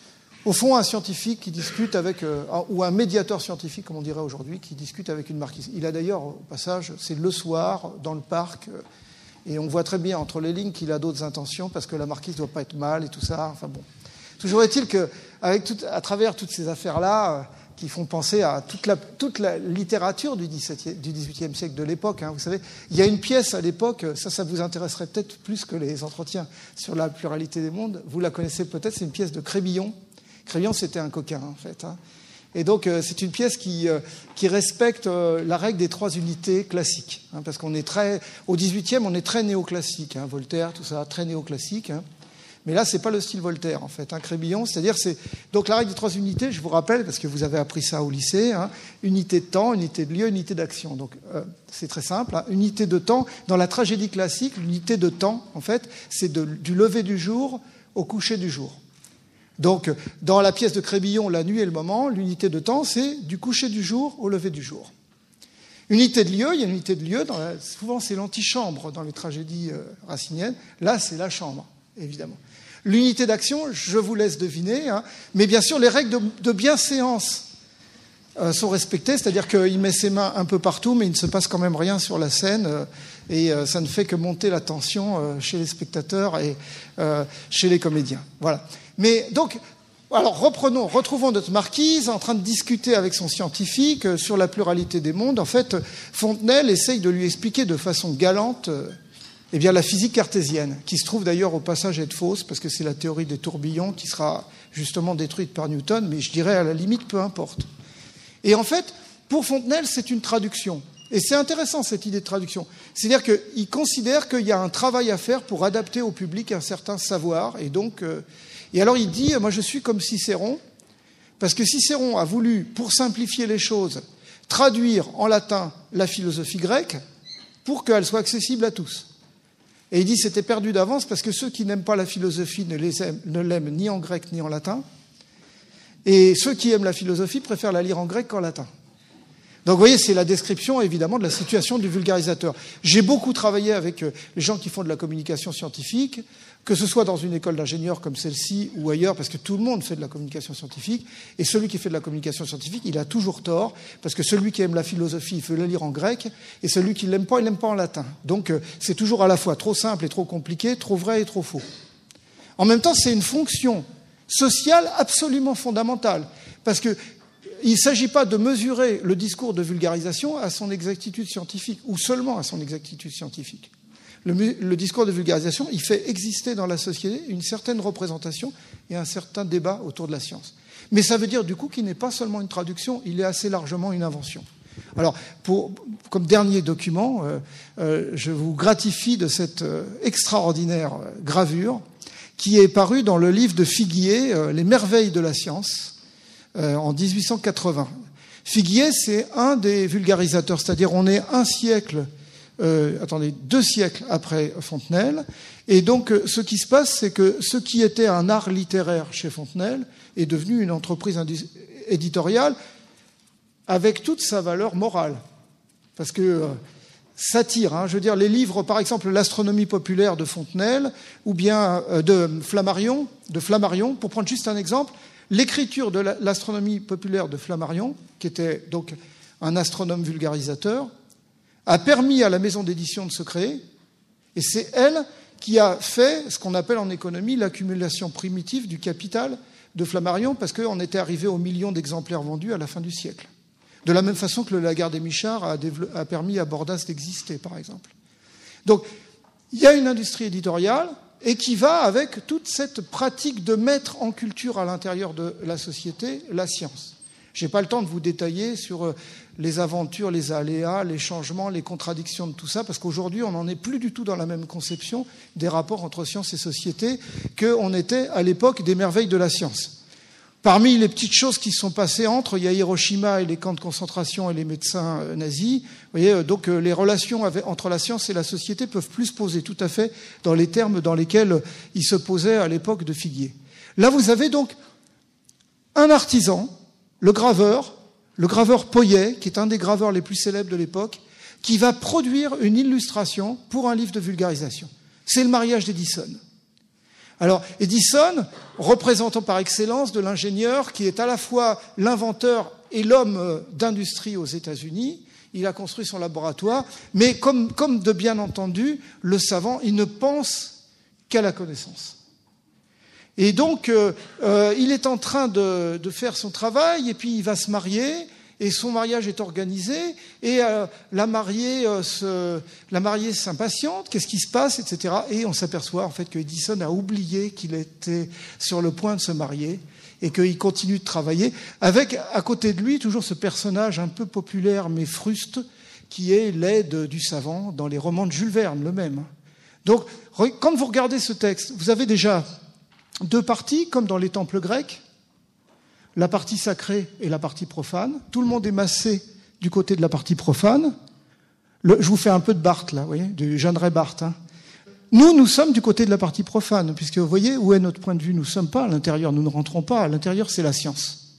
au fond, un scientifique qui discute avec, euh, ou un médiateur scientifique, comme on dirait aujourd'hui, qui discute avec une marquise. Il a d'ailleurs, au passage, c'est le soir, dans le parc, euh, et on voit très bien entre les lignes qu'il a d'autres intentions, parce que la marquise ne doit pas être mal et tout ça. Enfin bon. Toujours est-il qu'à travers toutes ces affaires-là, euh, qui font penser à toute la, toute la littérature du dix-huitième siècle de l'époque. Hein. Vous savez, il y a une pièce à l'époque, ça, ça vous intéresserait peut-être plus que les entretiens sur la pluralité des mondes. Vous la connaissez peut-être, c'est une pièce de Crébillon. Crébillon, c'était un coquin, en fait. Hein. Et donc, euh, c'est une pièce qui, euh, qui respecte euh, la règle des trois unités classiques. Hein, parce qu'on est très, au dix-huitième, on est très néoclassique. Hein, Voltaire, tout ça, très néoclassique. Hein. Mais là, c'est pas le style Voltaire, en fait. Un Crébillon, c'est-à-dire, c'est donc la règle des trois unités. Je vous rappelle, parce que vous avez appris ça au lycée, hein, unité de temps, unité de lieu, unité d'action. Donc, euh, c'est très simple. Hein, unité de temps. Dans la tragédie classique, l'unité de temps, en fait, c'est de, du lever du jour au coucher du jour. Donc, dans la pièce de Crébillon, la nuit et le moment, l'unité de temps, c'est du coucher du jour au lever du jour. Unité de lieu, il y a une unité de lieu. Dans la, souvent, c'est l'antichambre dans les tragédies euh, raciniennes. Là, c'est la chambre, évidemment. L'unité d'action, je vous laisse deviner, hein, mais bien sûr, les règles de, de bienséance euh, sont respectées, c'est-à-dire qu'il met ses mains un peu partout, mais il ne se passe quand même rien sur la scène, euh, et euh, ça ne fait que monter la tension euh, chez les spectateurs et euh, chez les comédiens. Voilà. Mais donc, alors reprenons, retrouvons notre marquise en train de discuter avec son scientifique euh, sur la pluralité des mondes. En fait, Fontenelle essaye de lui expliquer de façon galante euh, Eh bien, la physique cartésienne, qui se trouve d'ailleurs au passage être fausse, parce que c'est la théorie des tourbillons qui sera justement détruite par Newton, mais je dirais à la limite, peu importe. Et en fait, pour Fontenelle, c'est une traduction. Et c'est intéressant, cette idée de traduction. C'est-à-dire qu'il considère qu'il y a un travail à faire pour adapter au public un certain savoir. Et donc, euh, et alors il dit, moi je suis comme Cicéron, parce que Cicéron a voulu, pour simplifier les choses, traduire en latin la philosophie grecque pour qu'elle soit accessible à tous. Et il dit que c'était perdu d'avance parce que ceux qui n'aiment pas la philosophie ne, les aiment, ne l'aiment ni en grec ni en latin. Et ceux qui aiment la philosophie préfèrent la lire en grec qu'en latin. Donc vous voyez, c'est la description évidemment de la situation du vulgarisateur. J'ai beaucoup travaillé avec les gens qui font de la communication scientifique, que ce soit dans une école d'ingénieurs comme celle-ci ou ailleurs, parce que tout le monde fait de la communication scientifique, et celui qui fait de la communication scientifique, il a toujours tort, parce que celui qui aime la philosophie, il faut la lire en grec, et celui qui ne l'aime pas, il ne l'aime pas en latin. Donc c'est toujours à la fois trop simple et trop compliqué, trop vrai et trop faux. En même temps, c'est une fonction sociale absolument fondamentale, parce que il ne s'agit pas de mesurer le discours de vulgarisation à son exactitude scientifique, ou seulement à son exactitude scientifique. Le, le discours de vulgarisation, il fait exister dans la société une certaine représentation et un certain débat autour de la science. Mais ça veut dire du coup qu'il n'est pas seulement une traduction, il est assez largement une invention. Alors, pour, comme dernier document, euh, euh, je vous gratifie de cette euh, extraordinaire euh, gravure qui est parue dans le livre de Figuier, euh, Les merveilles de la science, Euh, en dix-huit cent quatre-vingts. Figuier, c'est un des vulgarisateurs, c'est-à-dire on est un siècle, euh, attendez, deux siècles après Fontenelle, et donc euh, ce qui se passe, c'est que ce qui était un art littéraire chez Fontenelle est devenu une entreprise éditoriale avec toute sa valeur morale, parce que euh, satire, hein, je veux dire, les livres, par exemple, l'astronomie populaire de Fontenelle, ou bien euh, de Flammarion, de Flammarion, pour prendre juste un exemple. L'écriture de l'astronomie populaire de Flammarion, qui était donc un astronome vulgarisateur, a permis à la maison d'édition de se créer, et c'est elle qui a fait ce qu'on appelle en économie l'accumulation primitive du capital de Flammarion, parce qu'on était arrivé aux millions d'exemplaires vendus à la fin du siècle. De la même façon que le Lagardère-Michard a, a permis à Bordas d'exister, par exemple. Donc, il y a une industrie éditoriale, et qui va avec toute cette pratique de mettre en culture à l'intérieur de la société la science. Je n'ai pas le temps de vous détailler sur les aventures, les aléas, les changements, les contradictions de tout ça, parce qu'aujourd'hui, on n'en est plus du tout dans la même conception des rapports entre science et société qu'on était à l'époque des merveilles de la science. Parmi les petites choses qui sont passées entre, il y a Hiroshima et les camps de concentration et les médecins nazis. Vous voyez, donc les relations avec, entre la science et la société peuvent plus se poser tout à fait dans les termes dans lesquels ils se posaient à l'époque de Figuier. Là, vous avez donc un artisan, le graveur, le graveur Poyet, qui est un des graveurs les plus célèbres de l'époque, qui va produire une illustration pour un livre de vulgarisation. C'est le mariage d'Edison. Alors, Edison, représentant par excellence de l'ingénieur qui est à la fois l'inventeur et l'homme d'industrie aux États-Unis, il a construit son laboratoire, mais comme, comme de bien entendu, le savant, il ne pense qu'à la connaissance. Et donc, euh, euh, il est en train de, de faire son travail, et puis il va se marier, et son mariage est organisé, et euh, la mariée euh, se, la mariée s'impatiente, qu'est-ce qui se passe, et cetera. Et on s'aperçoit en fait que Edison a oublié qu'il était sur le point de se marier, et qu'il continue de travailler, avec à côté de lui toujours ce personnage un peu populaire mais fruste, qui est l'aide du savant dans les romans de Jules Verne, le même. Donc, quand vous regardez ce texte, vous avez déjà deux parties, comme dans les temples grecs, la partie sacrée et la partie profane. Tout le monde est massé du côté de la partie profane. Le, je vous fais un peu de Barthes, là, vous voyez, du Jeanneret Barthes. Hein. Nous, nous sommes du côté de la partie profane, puisque vous voyez où est notre point de vue. Nous ne sommes pas à l'intérieur, nous ne rentrons pas. À l'intérieur, c'est la science.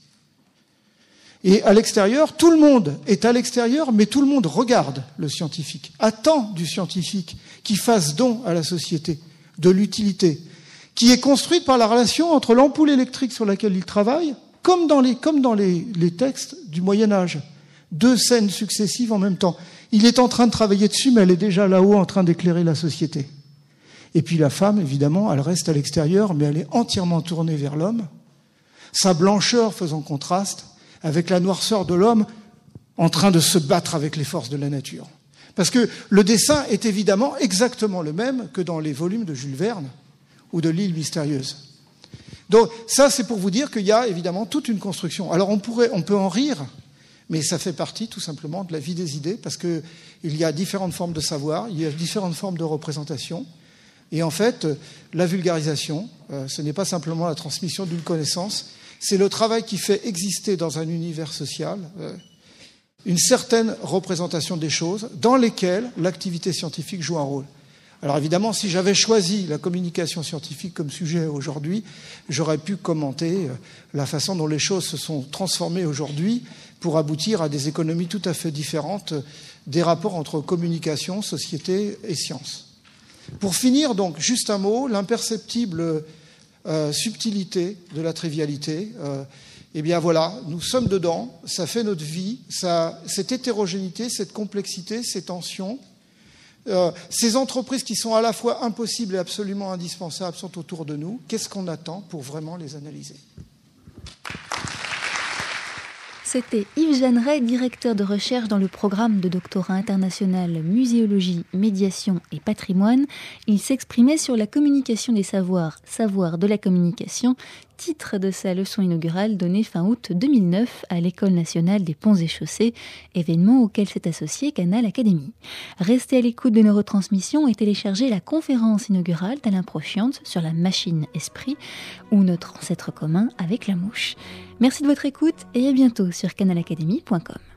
Et à l'extérieur, tout le monde est à l'extérieur, mais tout le monde regarde le scientifique, attend du scientifique qu'il fasse don à la société, de l'utilité, qui est construite par la relation entre l'ampoule électrique sur laquelle il travaille, comme dans les, comme dans les, les textes du Moyen-Âge. Deux scènes successives en même temps. Il est en train de travailler dessus, mais elle est déjà là-haut en train d'éclairer la société. Et puis la femme, évidemment, elle reste à l'extérieur, mais elle est entièrement tournée vers l'homme, sa blancheur faisant contraste avec la noirceur de l'homme en train de se battre avec les forces de la nature. Parce que le dessin est évidemment exactement le même que dans les volumes de Jules Verne ou de L'île mystérieuse. Donc ça, c'est pour vous dire qu'il y a évidemment toute une construction. Alors on pourrait, on peut en rire, mais ça fait partie tout simplement de la vie des idées, parce qu'il y a différentes formes de savoir, il y a différentes formes de représentation. Et en fait, la vulgarisation, euh, ce n'est pas simplement la transmission d'une connaissance, c'est le travail qui fait exister dans un univers social euh, une certaine représentation des choses dans lesquelles l'activité scientifique joue un rôle. Alors évidemment, si j'avais choisi la communication scientifique comme sujet aujourd'hui, j'aurais pu commenter la façon dont les choses se sont transformées aujourd'hui pour aboutir à des économies tout à fait différentes des rapports entre communication, société et sciences. Pour finir, donc, juste un mot, l'imperceptible euh, subtilité de la trivialité. Euh, eh bien voilà, nous sommes dedans, ça fait notre vie, ça, cette hétérogénéité, cette complexité, ces tensions, euh, ces entreprises qui sont à la fois impossibles et absolument indispensables sont autour de nous. Qu'est-ce qu'on attend pour vraiment les analyser ? C'était Yves Jeanneret, directeur de recherche dans le programme de doctorat international Muséologie, Médiation et Patrimoine. Il s'exprimait sur la communication des savoirs, savoir de la communication, titre de sa leçon inaugurale donnée fin août deux mille neuf à l'École nationale des ponts et chaussées, événement auquel s'est associé Canal Académie. Restez à l'écoute de nos retransmissions et téléchargez la conférence inaugurale d'Alain Prochiante sur la machine esprit ou notre ancêtre commun avec la mouche. Merci de votre écoute et à bientôt sur canal académie point com.